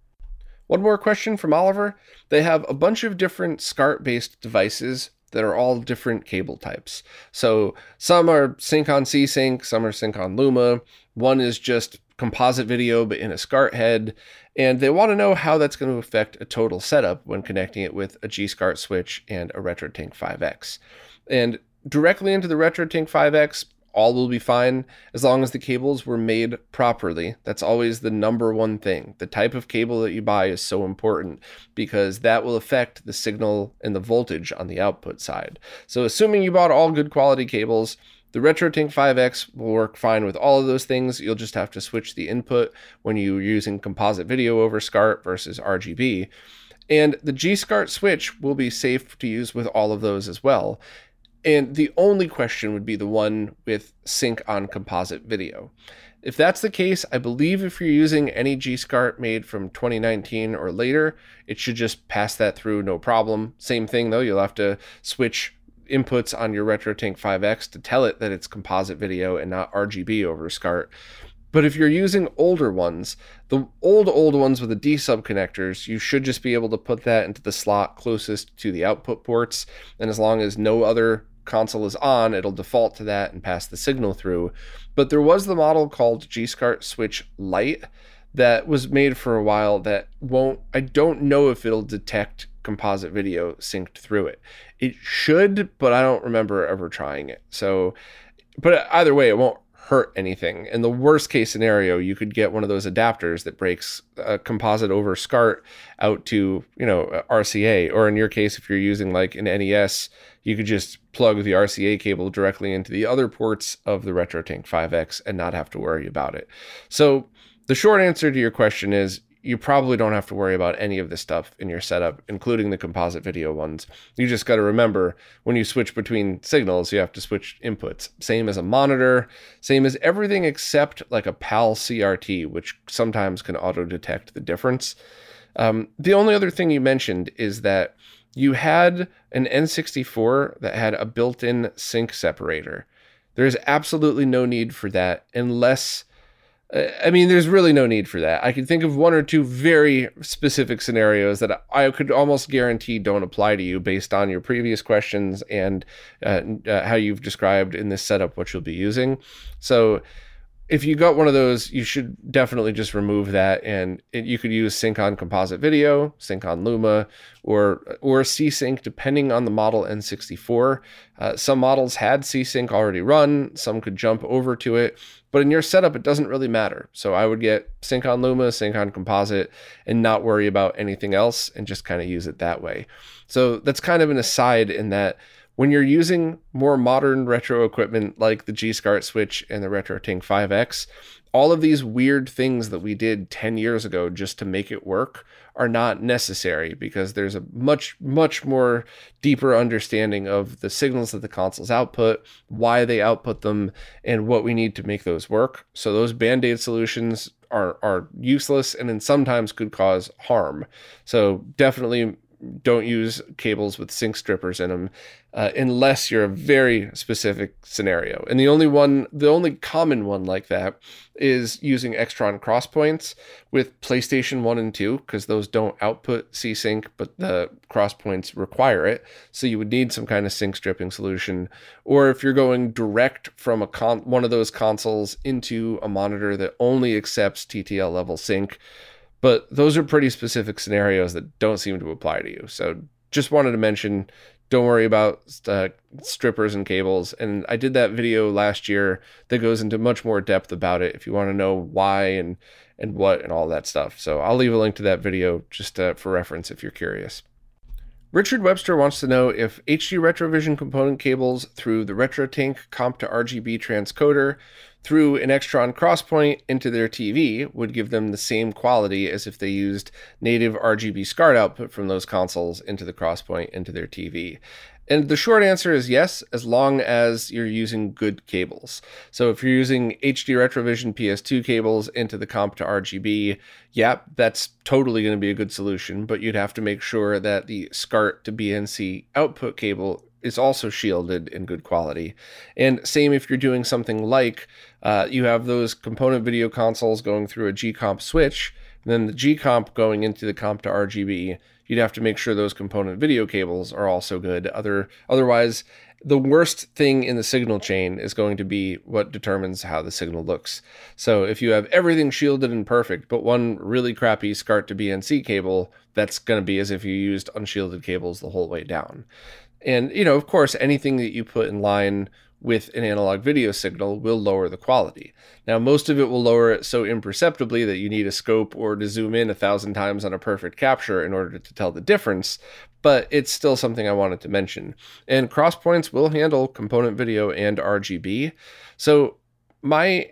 One more question from Oliver. They have a bunch of different SCART-based devices that are all different cable types. So some are Sync-on C-Sync, some are Sync-on Luma. One is just composite video but in a SCART head, and they want to know how that's going to affect a total setup when connecting it with a G-SCART switch and a RetroTink 5X. And directly into the RetroTink 5X, all will be fine as long as the cables were made properly. That's always the number one thing. The type of cable that you buy is so important because that will affect the signal and the voltage on the output side. So assuming you bought all good quality cables, the RetroTink 5X will work fine with all of those things. You'll just have to switch the input when you're using composite video over SCART versus RGB. And the G-SCART switch will be safe to use with all of those as well. And the only question would be the one with sync on composite video. If that's the case, I believe if you're using any G-SCART made from 2019 or later, it should just pass that through no problem. Same thing though, you'll have to switch inputs on your RetroTink 5X to tell it that it's composite video and not RGB over SCART. But if you're using older ones, the old ones with the D-sub connectors, you should just be able to put that into the slot closest to the output ports. And as long as no other console is on, it'll default to that and pass the signal through. But there was the model called G-SCART Switch Lite that was made for a while that I don't know if it'll detect composite video synced through it. It should, but I don't remember ever trying it. So, but either way, it won't hurt anything. In the worst case scenario, you could get one of those adapters that breaks a composite over SCART out to, RCA, or in your case, if you're using like an NES, you could just plug the RCA cable directly into the other ports of the RetroTink 5X and not have to worry about it. So the short answer to your question is you probably don't have to worry about any of this stuff in your setup, including the composite video ones. You just got to remember when you switch between signals, you have to switch inputs. Same as a monitor, same as everything except like a PAL CRT, which sometimes can auto detect the difference. The only other thing you mentioned is that you had an N64 that had a built-in sync separator. There's absolutely no need for that unless... there's really no need for that. I can think of one or two very specific scenarios that I could almost guarantee don't apply to you based on your previous questions and how you've described in this setup what you'll be using. So if you got one of those, you should definitely just remove that, and you could use Sync on Composite Video, Sync on Luma, or C-Sync depending on the model N64. Some models had C-Sync already run, some could jump over to it, but in your setup, it doesn't really matter. So I would get Sync on Luma, Sync on Composite, and not worry about anything else, and just kind of use it that way. So that's kind of an aside in that when you're using more modern retro equipment like the G-SCART Switch and the RetroTink 5X, all of these weird things that we did 10 years ago just to make it work are not necessary, because there's a much, much more deeper understanding of the signals that the consoles output, why they output them, and what we need to make those work. So those Band-Aid solutions are useless and sometimes could cause harm. So definitely don't use cables with sync strippers in them unless you're a very specific scenario. And the only common one like that is using Extron crosspoints with PlayStation 1 and 2, because those don't output C-Sync, but the crosspoints require it. So you would need some kind of sync stripping solution. Or if you're going direct from one of those consoles into a monitor that only accepts TTL level sync. But those are pretty specific scenarios that don't seem to apply to you. So just wanted to mention, don't worry about strippers and cables. And I did that video last year that goes into much more depth about it if you want to know why and what and all that stuff. So I'll leave a link to that video just for reference if you're curious. Richard Webster wants to know if HD Retrovision component cables through the RetroTink comp to RGB transcoder through an Extron crosspoint into their TV would give them the same quality as if they used native RGB SCART output from those consoles into the crosspoint into their TV. And the short answer is yes, as long as you're using good cables. So if you're using HD Retrovision PS2 cables into the comp to RGB, that's totally going to be a good solution, but you'd have to make sure that the SCART to BNC output cable is also shielded in good quality. And same if you're doing something like you have those component video consoles going through a G-Comp switch, and then the G-Comp going into the comp to RGB, you'd have to make sure those component video cables are also good. Otherwise, the worst thing in the signal chain is going to be what determines how the signal looks. So if you have everything shielded and perfect, but one really crappy SCART to BNC cable, that's going to be as if you used unshielded cables the whole way down. And, of course, anything that you put in line with an analog video signal will lower the quality. Now, most of it will lower it so imperceptibly that you need a scope or to zoom in 1,000 times on a perfect capture in order to tell the difference, but it's still something I wanted to mention. And crosspoints will handle component video and RGB. So my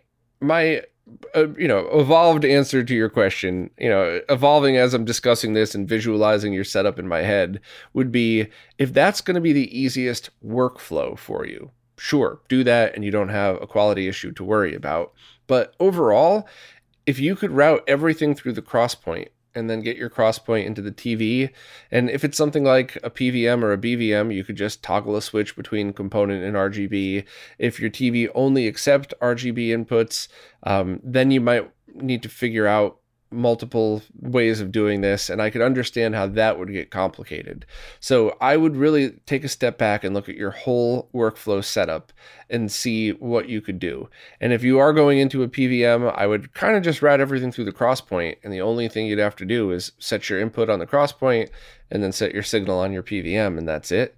evolved answer to your question, evolving as I'm discussing this and visualizing your setup in my head, would be, if that's going to be the easiest workflow for you, sure, do that and you don't have a quality issue to worry about. But overall, if you could route everything through the crosspoint and then get your cross point into the TV. And if it's something like a PVM or a BVM, you could just toggle a switch between component and RGB. If your TV only accepts RGB inputs, then you might need to figure out multiple ways of doing this, and I could understand how that would get complicated. So I would really take a step back and look at your whole workflow setup and see what you could do. And if you are going into a PVM, I would kind of just route everything through the crosspoint, and the only thing you'd have to do is set your input on the crosspoint and then set your signal on your PVM, and that's it.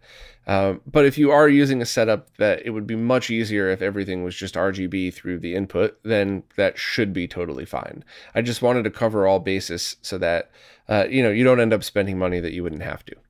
But if you are using a setup that it would be much easier if everything was just RGB through the input, then that should be totally fine. I just wanted to cover all bases so that you don't end up spending money that you wouldn't have to.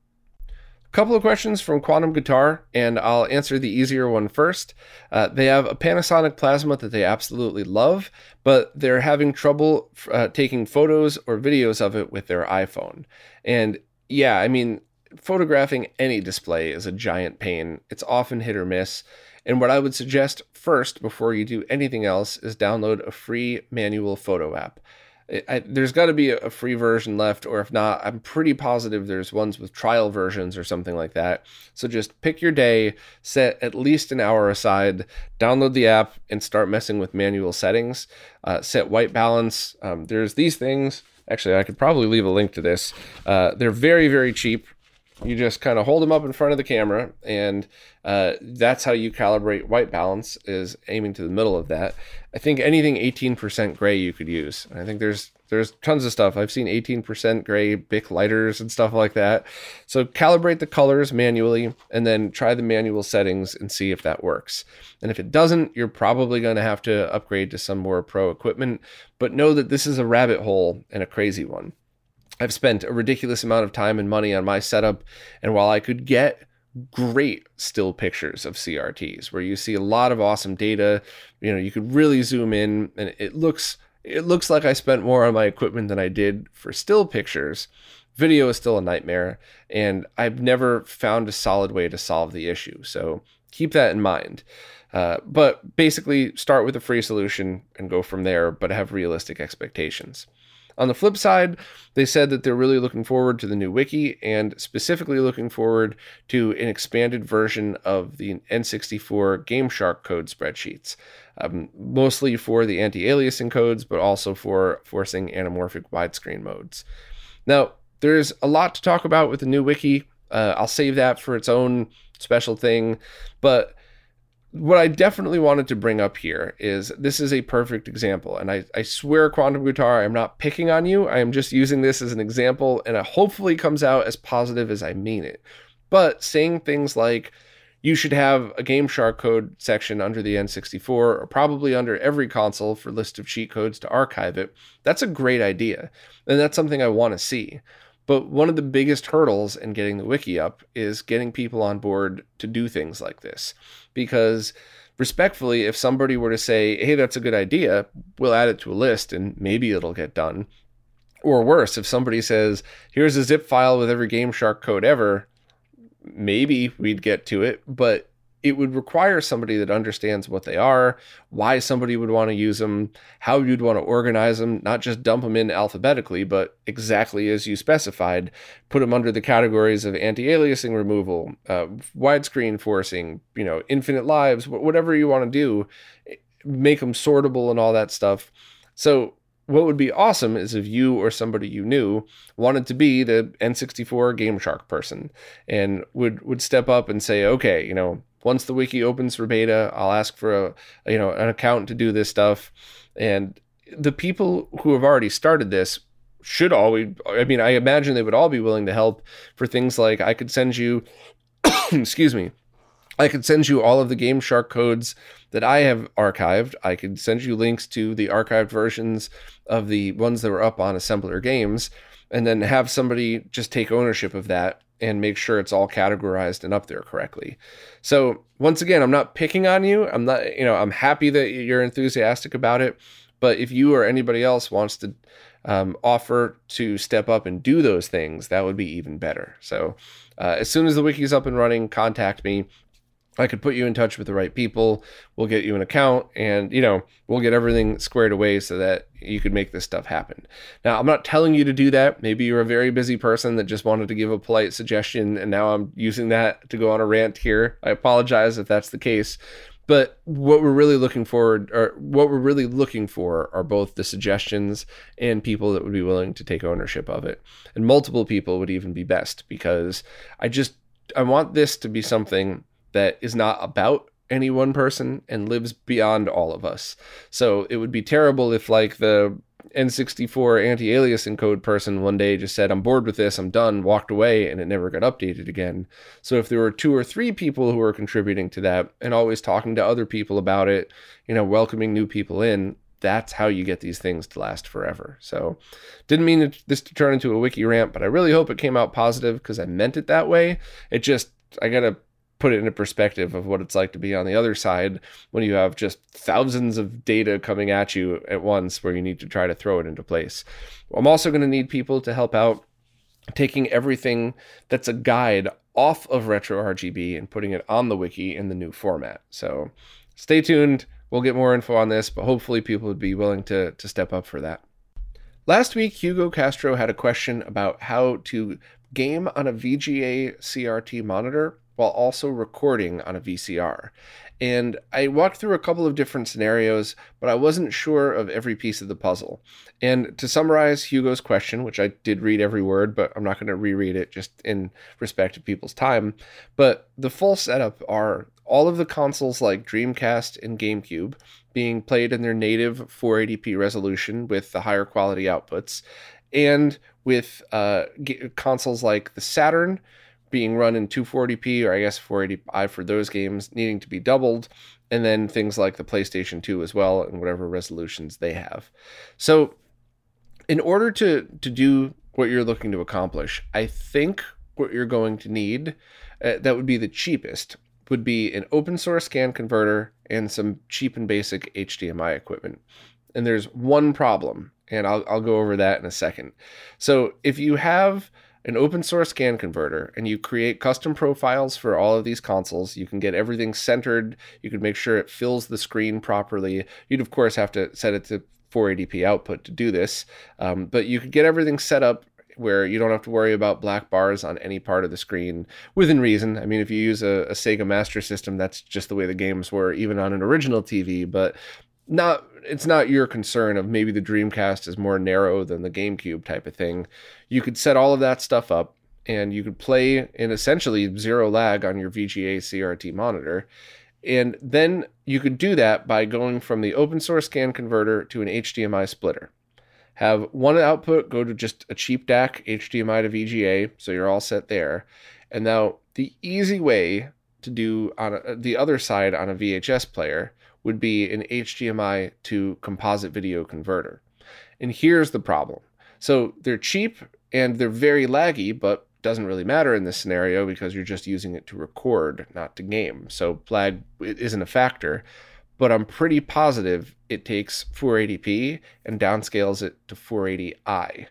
A couple of questions from Quantum Guitar, and I'll answer the easier one first. They have a Panasonic Plasma that they absolutely love, but they're having trouble taking photos or videos of it with their iPhone. And yeah, I mean, photographing any display is a giant pain. It's often hit or miss. And what I would suggest first, before you do anything else, is download a free manual photo app. There's got to be a free version left, or if not, I'm pretty positive there's ones with trial versions or something like that. So just pick your day, set at least an hour aside, download the app, and start messing with manual settings. Set white balance. There's these things. Actually, I could probably leave a link to this. They're very, very cheap. You just kind of hold them up in front of the camera, and that's how you calibrate white balance, is aiming to the middle of that. I think anything 18% gray you could use. I think there's tons of stuff. I've seen 18% gray Bic lighters and stuff like that. So calibrate the colors manually, and then try the manual settings and see if that works. And if it doesn't, you're probably going to have to upgrade to some more pro equipment. But know that this is a rabbit hole and a crazy one. I've spent a ridiculous amount of time and money on my setup, and while I could get great still pictures of CRTs where you see a lot of awesome data, you could really zoom in, and it looks like I spent more on my equipment than I did for still pictures. Video is still a nightmare, and I've never found a solid way to solve the issue. So keep that in mind. But basically, start with a free solution and go from there, but have realistic expectations. On the flip side, they said that they're really looking forward to the new wiki, and specifically looking forward to an expanded version of the N64 GameShark code spreadsheets, mostly for the anti-aliasing codes, but also for forcing anamorphic widescreen modes. Now, there's a lot to talk about with the new wiki. I'll save that for its own special thing, but what I definitely wanted to bring up here is this is a perfect example. And I swear, Quantum Guitar, I'm not picking on you. I am just using this as an example, and it hopefully comes out as positive as I mean it. But saying things like, you should have a GameShark code section under the N64, or probably under every console for list of cheat codes to archive it, that's a great idea. And that's something I want to see. But one of the biggest hurdles in getting the wiki up is getting people on board to do things like this. Because respectfully, if somebody were to say, hey, that's a good idea, we'll add it to a list and maybe it'll get done. Or worse, if somebody says, here's a zip file with every GameShark code ever, maybe we'd get to it, but it would require somebody that understands what they are, why somebody would want to use them, how you'd want to organize them, not just dump them in alphabetically, but exactly as you specified, put them under the categories of anti-aliasing removal, widescreen forcing, infinite lives, whatever you want to do, make them sortable and all that stuff. So what would be awesome is if you or somebody you knew wanted to be the N64 GameShark person and would step up and say, okay, once the wiki opens for beta, I'll ask for an accountant to do this stuff. And the people who have already started this should always, I imagine they would all be willing to help for things like, I could send you, excuse me, I could send you all of the GameShark codes that I have archived. I could send you links to the archived versions of the ones that were up on Assembler Games, and then have somebody just take ownership of that and make sure it's all categorized and up there correctly. So once again, I'm not picking on you. I'm not, I'm happy that you're enthusiastic about it. But if you or anybody else wants to offer to step up and do those things, that would be even better. So as soon as the wiki's up and running, contact me. I could put you in touch with the right people. We'll get you an account and, we'll get everything squared away so that you could make this stuff happen. Now, I'm not telling you to do that. Maybe you're a very busy person that just wanted to give a polite suggestion, and now I'm using that to go on a rant here. I apologize if that's the case. But what we're really looking for are both the suggestions and people that would be willing to take ownership of it. And multiple people would even be best, because I want this to be something that is not about any one person and lives beyond all of us. So it would be terrible if, like, the N64 anti-aliasing code person one day just said, I'm bored with this, I'm done, walked away, and it never got updated again. So if there were 2 or 3 people who were contributing to that and always talking to other people about it, welcoming new people in, that's how you get these things to last forever. So didn't mean this to turn into a wiki rant, but I really hope it came out positive, because I meant it that way. I gotta put it into perspective of what it's like to be on the other side when you have just thousands of data coming at you at once where you need to try to throw it into place. I'm also going to need people to help out taking everything that's a guide off of RetroRGB and putting it on the wiki in the new format. So stay tuned. We'll get more info on this, but hopefully people would be willing to step up for that. Last week, Hugo Castro had a question about how to game on a VGA CRT monitor while also recording on a VCR. And I walked through a couple of different scenarios, but I wasn't sure of every piece of the puzzle. And to summarize Hugo's question, which I did read every word, but I'm not going to reread it just in respect of people's time. But the full setup are all of the consoles like Dreamcast and GameCube being played in their native 480p resolution with the higher quality outputs, and with consoles like the Saturn being run in 240p, or I guess 480i for those games, needing to be doubled, and then things like the PlayStation 2 as well, and whatever resolutions they have. So in order to do what you're looking to accomplish, I think what you're going to need, that would be the cheapest, would be an open source scan converter and some cheap and basic HDMI equipment. And there's one problem, and I'll go over that in a second. So if you have an open source scan converter and you create custom profiles for all of these consoles, you can get everything centered. You can make sure it fills the screen properly. You'd of course have to set it to 480p output to do this, but you could get everything set up where you don't have to worry about black bars on any part of the screen within reason. I mean, if you use a Sega Master System, that's just the way the games were, even on an original TV, but it's not your concern of maybe the Dreamcast is more narrow than the GameCube type of thing. You could set all of that stuff up, and you could play in essentially zero lag on your VGA CRT monitor. And then you could do that by going from the open source scan converter to an HDMI splitter. Have one output go to just a cheap DAC, HDMI to VGA, so you're all set there. And now the easy way to do on the other side on a VHS player would be an HDMI to composite video converter. And here's the problem. So they're cheap and they're very laggy, but doesn't really matter in this scenario because you're just using it to record, not to game. So lag isn't a factor, but I'm pretty positive it takes 480p and downscales it to 480i.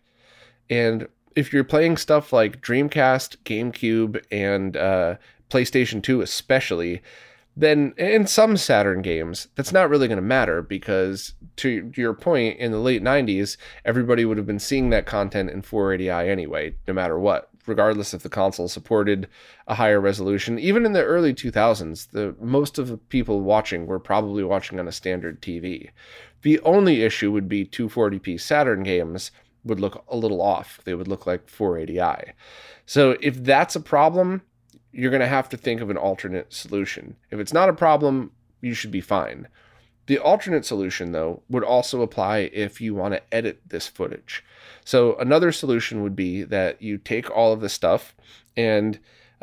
And if you're playing stuff like Dreamcast, GameCube, and PlayStation 2 especially, then in some Saturn games, that's not really going to matter because, to your point, in the late 90s, everybody would have been seeing that content in 480i anyway, no matter what, regardless if the console supported a higher resolution. Even in the early 2000s, most of the people watching were probably watching on a standard TV. The only issue would be 240p Saturn games would look a little off. They would look like 480i. So if that's a problem, you're going to have to think of an alternate solution. If it's not a problem, you should be fine. The alternate solution, though, would also apply if you want to edit this footage. So another solution would be that you take all of this stuff and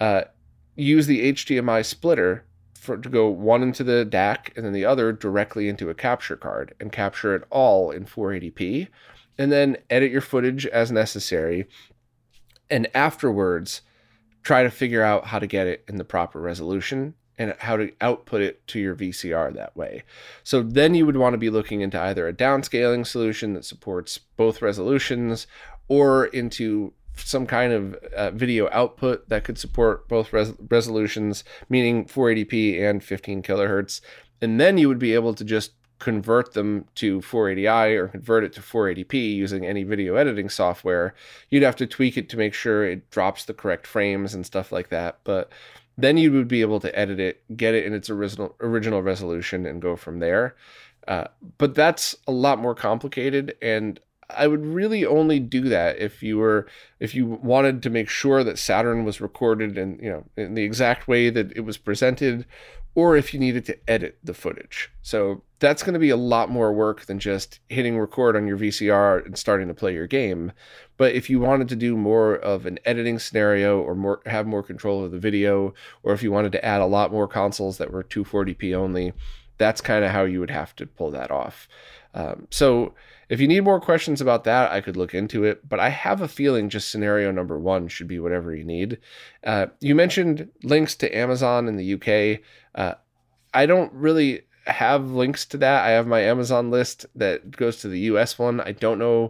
use the HDMI splitter to go one into the DAC and then the other directly into a capture card and capture it all in 480p, and then edit your footage as necessary. And afterwards, try to figure out how to get it in the proper resolution and how to output it to your VCR that way. So then you would want to be looking into either a downscaling solution that supports both resolutions or into some kind of video output that could support both resolutions, meaning 480p and 15 kilohertz. And then you would be able to just convert them to 480i or convert it to 480p using any video editing software. You'd have to tweak it to make sure it drops the correct frames and stuff like that. But then you would be able to edit it, get it in its original resolution, and go from there. But that's a lot more complicated, and I would really only do that if you wanted to make sure that Saturn was recorded in the exact way that it was presented, or if you needed to edit the footage. So that's going to be a lot more work than just hitting record on your VCR and starting to play your game. But if you wanted to do more of an editing scenario, or have more control of the video, or if you wanted to add a lot more consoles that were 240p only, that's kind of how you would have to pull that off. So if you need more questions about that, I could look into it, but I have a feeling just scenario number one should be whatever you need. You mentioned links to Amazon in the UK. I don't really have links to that. I have my Amazon list that goes to the US one. I don't know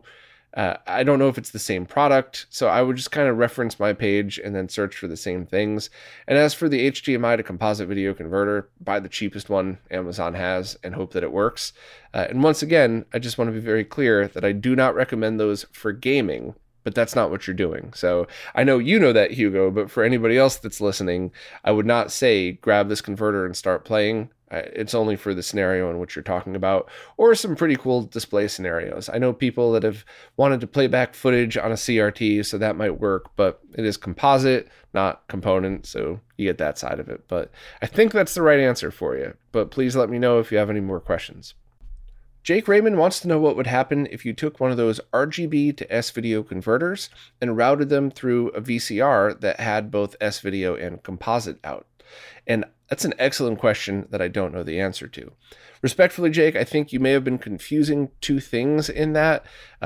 if it's the same product, so I would just kind of reference my page and then search for the same things. And as for the HDMI to composite video converter, buy the cheapest one Amazon has and hope that it works. And once again, I just want to be very clear that I do not recommend those for gaming, but that's not what you're doing. So I know you know that, Hugo, but for anybody else that's listening, I would not say grab this converter and start playing. It's only for the scenario in which you're talking about, or some pretty cool display scenarios. I know people that have wanted to play back footage on a CRT, so that might work, but it is composite, not component, so you get that side of it. But I think that's the right answer for you. But please let me know if you have any more questions. Jake Raymond wants to know what would happen if you took one of those RGB to S-video converters and routed them through a VCR that had both S-video and composite out. And that's an excellent question that I don't know the answer to. Respectfully, Jake, I think you may have been confusing two things in that.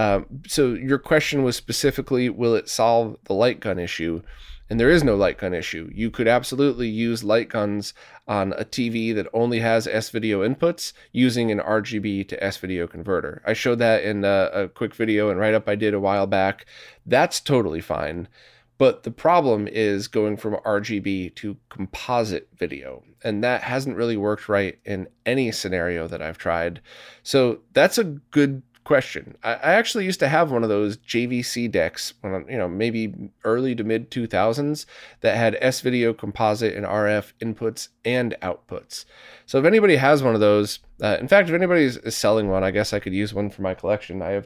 So your question was specifically, will it solve the light gun issue? And there is no light gun issue. You could absolutely use light guns on a TV that only has S-video inputs using an RGB to S-video converter. I showed that in a quick video and write-up I did a while back. That's totally fine. But the problem is going from RGB to composite video, and that hasn't really worked right in any scenario that I've tried. So that's a good question. I actually used to have one of those JVC decks, maybe early to mid 2000s, that had S-video, composite, and RF inputs and outputs. So if anybody has one of those, in fact, if anybody is selling one, I guess I could use one for my collection. I have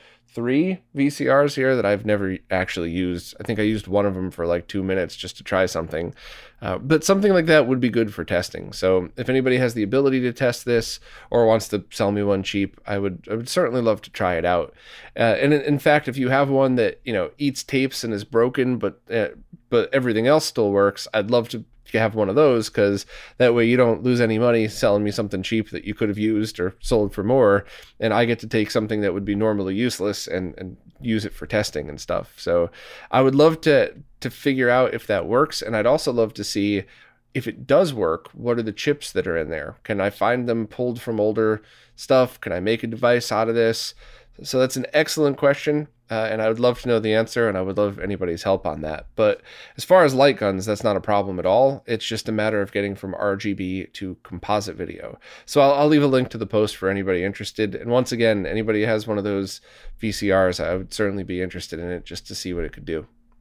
3 VCRs here that I've never actually used. I think I used one of them for like 2 minutes just to try something. But something like that would be good for testing. So if anybody has the ability to test this or wants to sell me one cheap, I would certainly love to try it out. And in fact, if you have one that, eats tapes and is broken, but everything else still works, I'd love to have one of those, because that way you don't lose any money selling me something cheap that you could have used or sold for more, and I get to take something that would be normally useless and use it for testing and stuff. So I would love to figure out if that works, and I'd also love to see if it does work, what are the chips that are in there? Can I find them pulled from older stuff? Can I make a device out of this? So that's an excellent question. And I would love to know the answer, and I would love anybody's help on that. But as far as light guns, that's not a problem at all. It's just a matter of getting from RGB to composite video. So I'll leave a link to the post for anybody interested. And once again, anybody has one of those VCRs, I would certainly be interested in it just to see what it could do.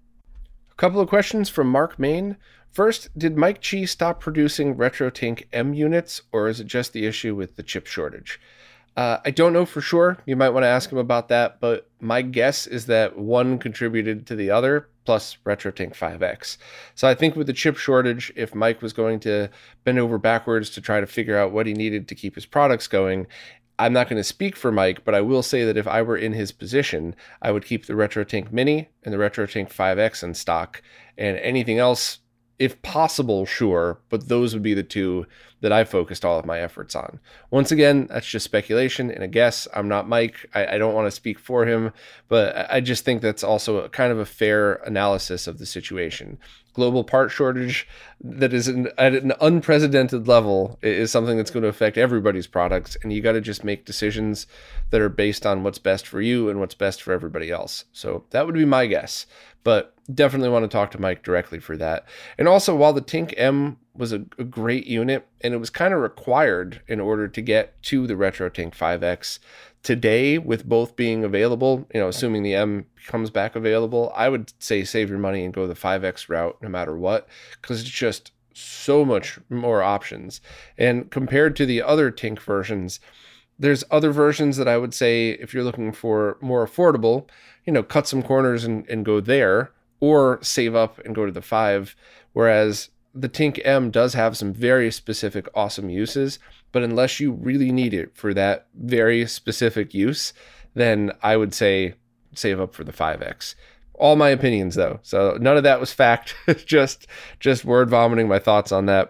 A couple of questions from Mark Main. First, did Mike Chi stop producing RetroTink M units, or is it just the issue with the chip shortage? I don't know for sure. You might want to ask him about that, but my guess is that one contributed to the other, plus RetroTink 5X. So I think with the chip shortage, if Mike was going to bend over backwards to try to figure out what he needed to keep his products going, I'm not going to speak for Mike, but I will say that if I were in his position, I would keep the RetroTink Mini and the RetroTink 5X in stock, and anything else If possible, sure, but those would be the two that I focused all of my efforts on. Once again, that's just speculation and a guess. I'm not Mike. I don't want to speak for him, but I just think that's also a kind of a fair analysis of the situation. Global part shortage that is at an unprecedented level is something that's going to affect everybody's products, and you got to just make decisions that are based on what's best for you and what's best for everybody else. So that would be my guess, but definitely want to talk to Mike directly for that. And also, while the Tink M was a great unit and it was kind of required in order to get to the RetroTink 5X, today, with both being available, assuming the M comes back available, I would say save your money and go the 5X route no matter what, because it's just so much more options. And compared to the other Tink versions, there's other versions that I would say, if you're looking for more affordable, cut some corners and go there, or save up and go to the 5. Whereas the Tink M does have some very specific awesome uses, but unless you really need it for that very specific use, then I would say save up for the 5X. All my opinions though, so none of that was fact, just word vomiting my thoughts on that.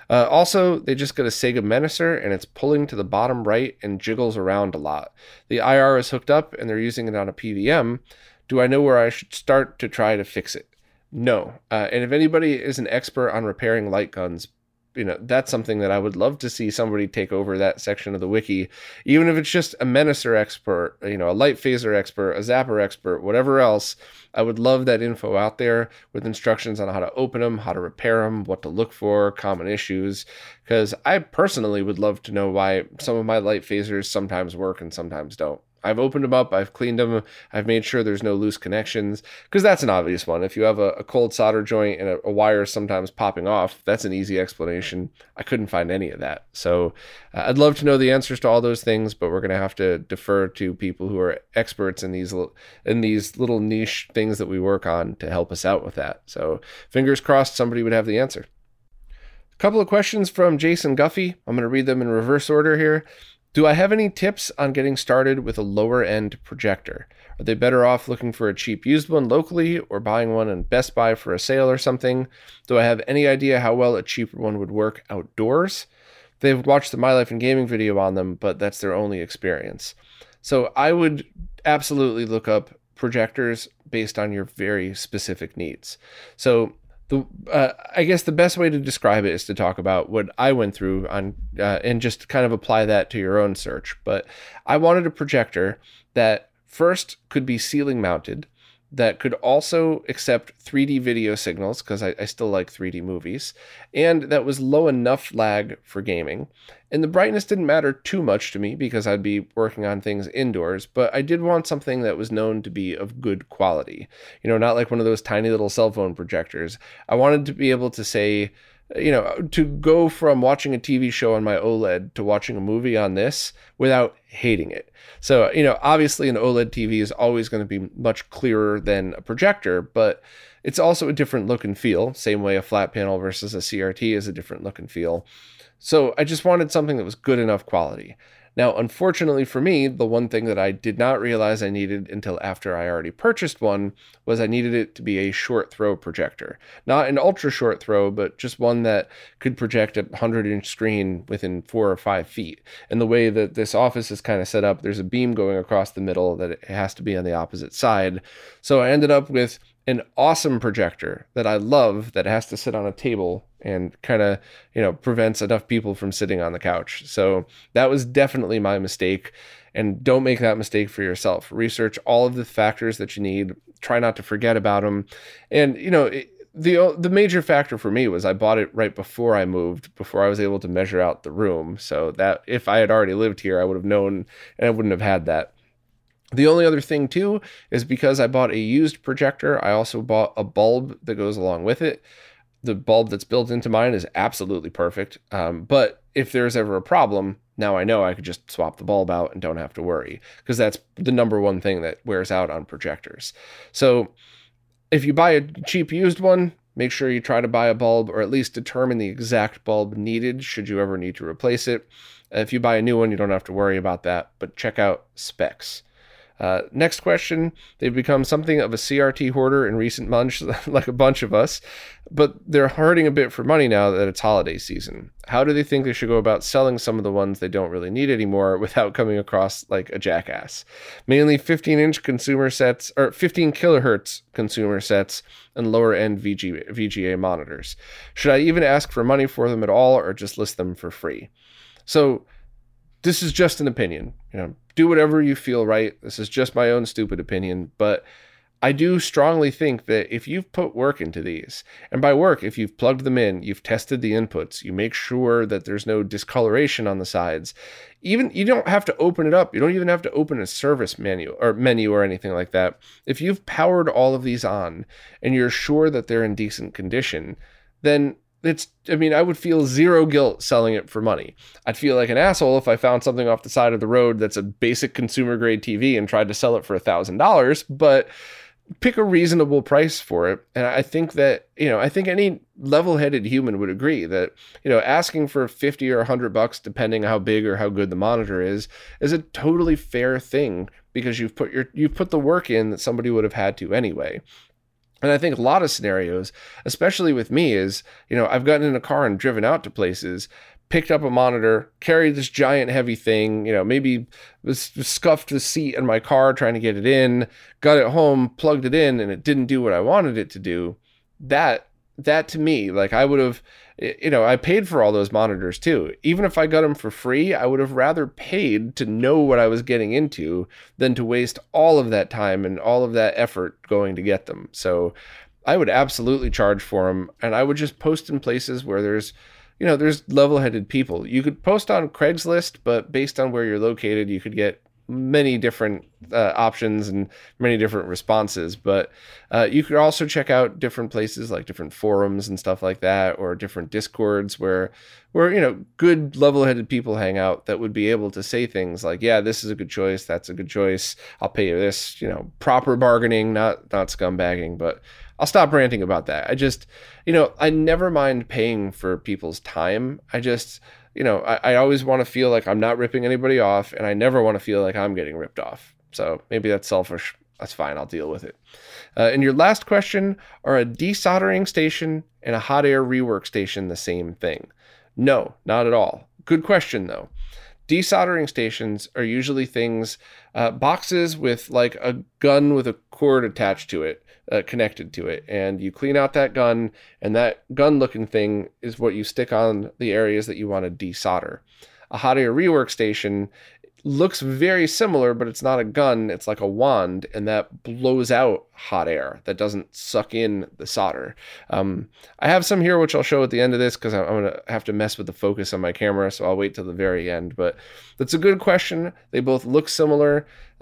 Also, they just got a Sega Menacer, and it's pulling to the bottom right and jiggles around a lot. The IR is hooked up, and they're using it on a PVM. Do I know where I should start to try to fix it? No. And if anybody is an expert on repairing light guns, that's something that I would love to see somebody take over that section of the wiki, even if it's just a Menacer expert, a light phaser expert, a zapper expert, whatever else. I would love that info out there with instructions on how to open them, how to repair them, what to look for, common issues, because I personally would love to know why some of my light phasers sometimes work and sometimes don't. I've opened them up, I've cleaned them, I've made sure there's no loose connections, because that's an obvious one. If you have a cold solder joint and a wire sometimes popping off, that's an easy explanation. I couldn't find any of that. So I'd love to know the answers to all those things, but we're going to have to defer to people who are experts in these little niche things that we work on to help us out with that. So fingers crossed somebody would have the answer. A couple of questions from Jason Guffey. I'm going to read them in reverse order here. Do I have any tips on getting started with a lower end projector? Are they better off looking for a cheap used one locally or buying one in Best Buy for a sale or something? Do I have any idea how well a cheaper one would work outdoors? They've watched the My Life in Gaming video on them, but that's their only experience. So I would absolutely look up projectors based on your very specific needs. So I guess the best way to describe it is to talk about what I went through on and just kind of apply that to your own search. But I wanted a projector that first could be ceiling mounted, that could also accept 3D video signals, because I still like 3D movies, and that was low enough lag for gaming. And the brightness didn't matter too much to me because I'd be working on things indoors, but I did want something that was known to be of good quality. Not like one of those tiny little cell phone projectors. I wanted to be able to say, to go from watching a TV show on my OLED to watching a movie on this without hating it. So, obviously an OLED TV is always going to be much clearer than a projector, but it's also a different look and feel. Same way a flat panel versus a CRT is a different look and feel. So I just wanted something that was good enough quality. Now, unfortunately for me, the one thing that I did not realize I needed until after I already purchased one was I needed it to be a short throw projector. Not an ultra short throw, but just one that could project a 100-inch screen within 4 or 5 feet. And the way that this office is kind of set up, there's a beam going across the middle that it has to be on the opposite side. So I ended up with an awesome projector that I love that has to sit on a table and kind of, prevents enough people from sitting on the couch. So that was definitely my mistake. And don't make that mistake for yourself. Research all of the factors that you need. Try not to forget about them. And, the major factor for me was I bought it right before I moved, before I was able to measure out the room. So that if I had already lived here, I would have known and I wouldn't have had that. The only other thing too is because I bought a used projector, I also bought a bulb that goes along with it. The bulb that's built into mine is absolutely perfect. But if there's ever a problem, now I know I could just swap the bulb out and don't have to worry, because that's the number one thing that wears out on projectors. So if you buy a cheap used one, make sure you try to buy a bulb, or at least determine the exact bulb needed should you ever need to replace it. If you buy a new one, you don't have to worry about that, but check out specs. Next question. They've become something of a CRT hoarder in recent months, like a bunch of us, but they're hurting a bit for money now that it's holiday season. How do they think they should go about selling some of the ones they don't really need anymore without coming across like a jackass? Mainly 15-inch consumer sets, or 15 kilohertz consumer sets, and lower-end VGA monitors. Should I even ask for money for them at all, or just list them for free? So this is just an opinion. Do whatever you feel right. This is just my own stupid opinion, but I do strongly think that if you've put work into these, and by work, if you've plugged them in, you've tested the inputs, you make sure that there's no discoloration on the sides, even you don't have to open it up. You don't even have to open a service menu or anything like that. If you've powered all of these on and you're sure that they're in decent condition, then I would feel zero guilt selling it for money. I'd feel like an asshole if I found something off the side of the road that's a basic consumer grade TV and tried to sell it for $1,000, but pick a reasonable price for it. And I think that, I think any level-headed human would agree that, asking for 50 or $100, depending on how big or how good the monitor is a totally fair thing because you've put the work in that somebody would have had to anyway. And I think a lot of scenarios, especially with me, is, I've gotten in a car and driven out to places, picked up a monitor, carried this giant heavy thing, maybe scuffed the seat in my car trying to get it in, got it home, plugged it in, and it didn't do what I wanted it to do. That to me, like I would have, I paid for all those monitors too. Even if I got them for free, I would have rather paid to know what I was getting into than to waste all of that time and all of that effort going to get them. So I would absolutely charge for them, and I would just post in places where there's level-headed people. You could post on Craigslist, but based on where you're located, you could get many different options and many different responses. But you could also check out different places like different forums and stuff like that, or different Discords where good level-headed people hang out that would be able to say things like, yeah, this is a good choice, that's a good choice, I'll pay you this, proper bargaining, not scumbagging. But I'll stop ranting about that. I just, I never mind paying for people's time. I just, I always want to feel like I'm not ripping anybody off, and I never want to feel like I'm getting ripped off. So maybe that's selfish. That's fine. I'll deal with it. And your last question, are a desoldering station and a hot air rework station the same thing? No, not at all. Good question, though. Desoldering stations are usually things, boxes with like a gun with a cord attached to it, connected to it. And you clean out that gun, and that gun looking thing is what you stick on the areas that you want to desolder. A hot air rework station looks very similar, but it's not a gun. It's like a wand, and that blows out hot air that doesn't suck in the solder. I have some here, which I'll show at the end of this because I'm going to have to mess with the focus on my camera, so I'll wait till the very end. But that's a good question. They both look similar.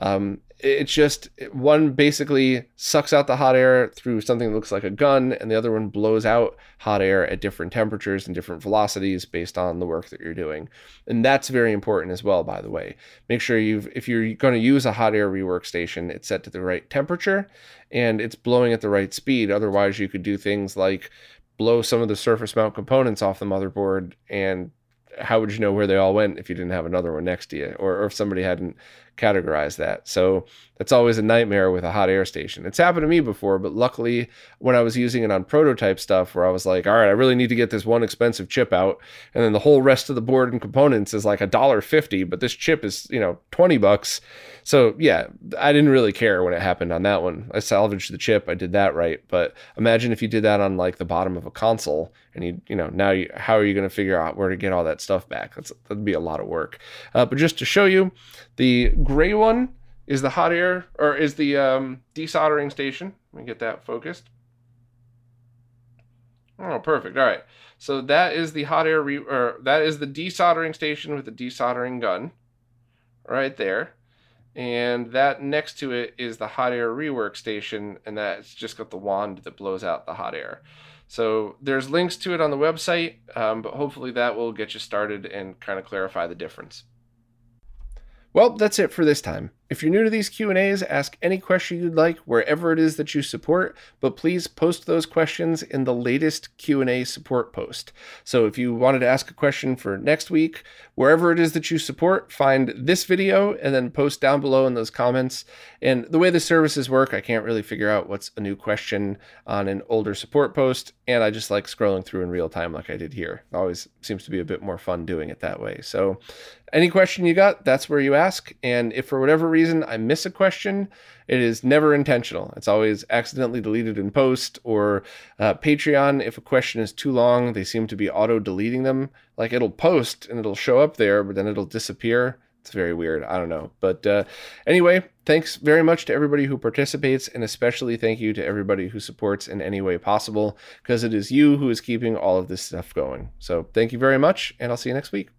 It's just one basically sucks out the hot air through something that looks like a gun, and the other one blows out hot air at different temperatures and different velocities based on the work that you're doing. And that's very important as well, by the way. Make sure if you're going to use a hot air rework station, it's set to the right temperature and it's blowing at the right speed. Otherwise, you could do things like blow some of the surface mount components off the motherboard, and how would you know where they all went if you didn't have another one next to you, or if somebody hadn't categorized that? So that's always a nightmare with a hot air station. It's happened to me before, but luckily when I was using it on prototype stuff where I was like, all right, I really need to get this one expensive chip out, and then the whole rest of the board and components is like $1.50, but this chip is, $20. So yeah, I didn't really care when it happened on that one. I salvaged the chip. I did that right. But imagine if you did that on like the bottom of a console, and how are you going to figure out where to get all that stuff back? That'd be a lot of work. But just to show you, the gray one is the hot air, or is the desoldering station. Let me get that focused. Oh, perfect. All right. So that is the hot air, that is the desoldering station with the desoldering gun right there. And that next to it is the hot air rework station, and that's just got the wand that blows out the hot air. So there's links to it on the website, but hopefully that will get you started and kind of clarify the difference. Well, that's it for this time. If you're new to these Q&As, ask any question you'd like wherever it is that you support, but please post those questions in the latest Q&A support post. So if you wanted to ask a question for next week, wherever it is that you support, find this video and then post down below in those comments. And the way the services work, I can't really figure out what's a new question on an older support post, and I just like scrolling through in real time like I did here. It always seems to be a bit more fun doing it that way. So any question you got, that's where you ask. And if for whatever reason I miss a question, it is never intentional. It's always accidentally deleted in post, or Patreon, if a question is too long, they seem to be auto-deleting them. Like it'll post and it'll show up there, but then it'll disappear. It's very weird. I don't know. But anyway, thanks very much to everybody who participates, and especially thank you to everybody who supports in any way possible, because it is you who is keeping all of this stuff going. So thank you very much, and I'll see you next week.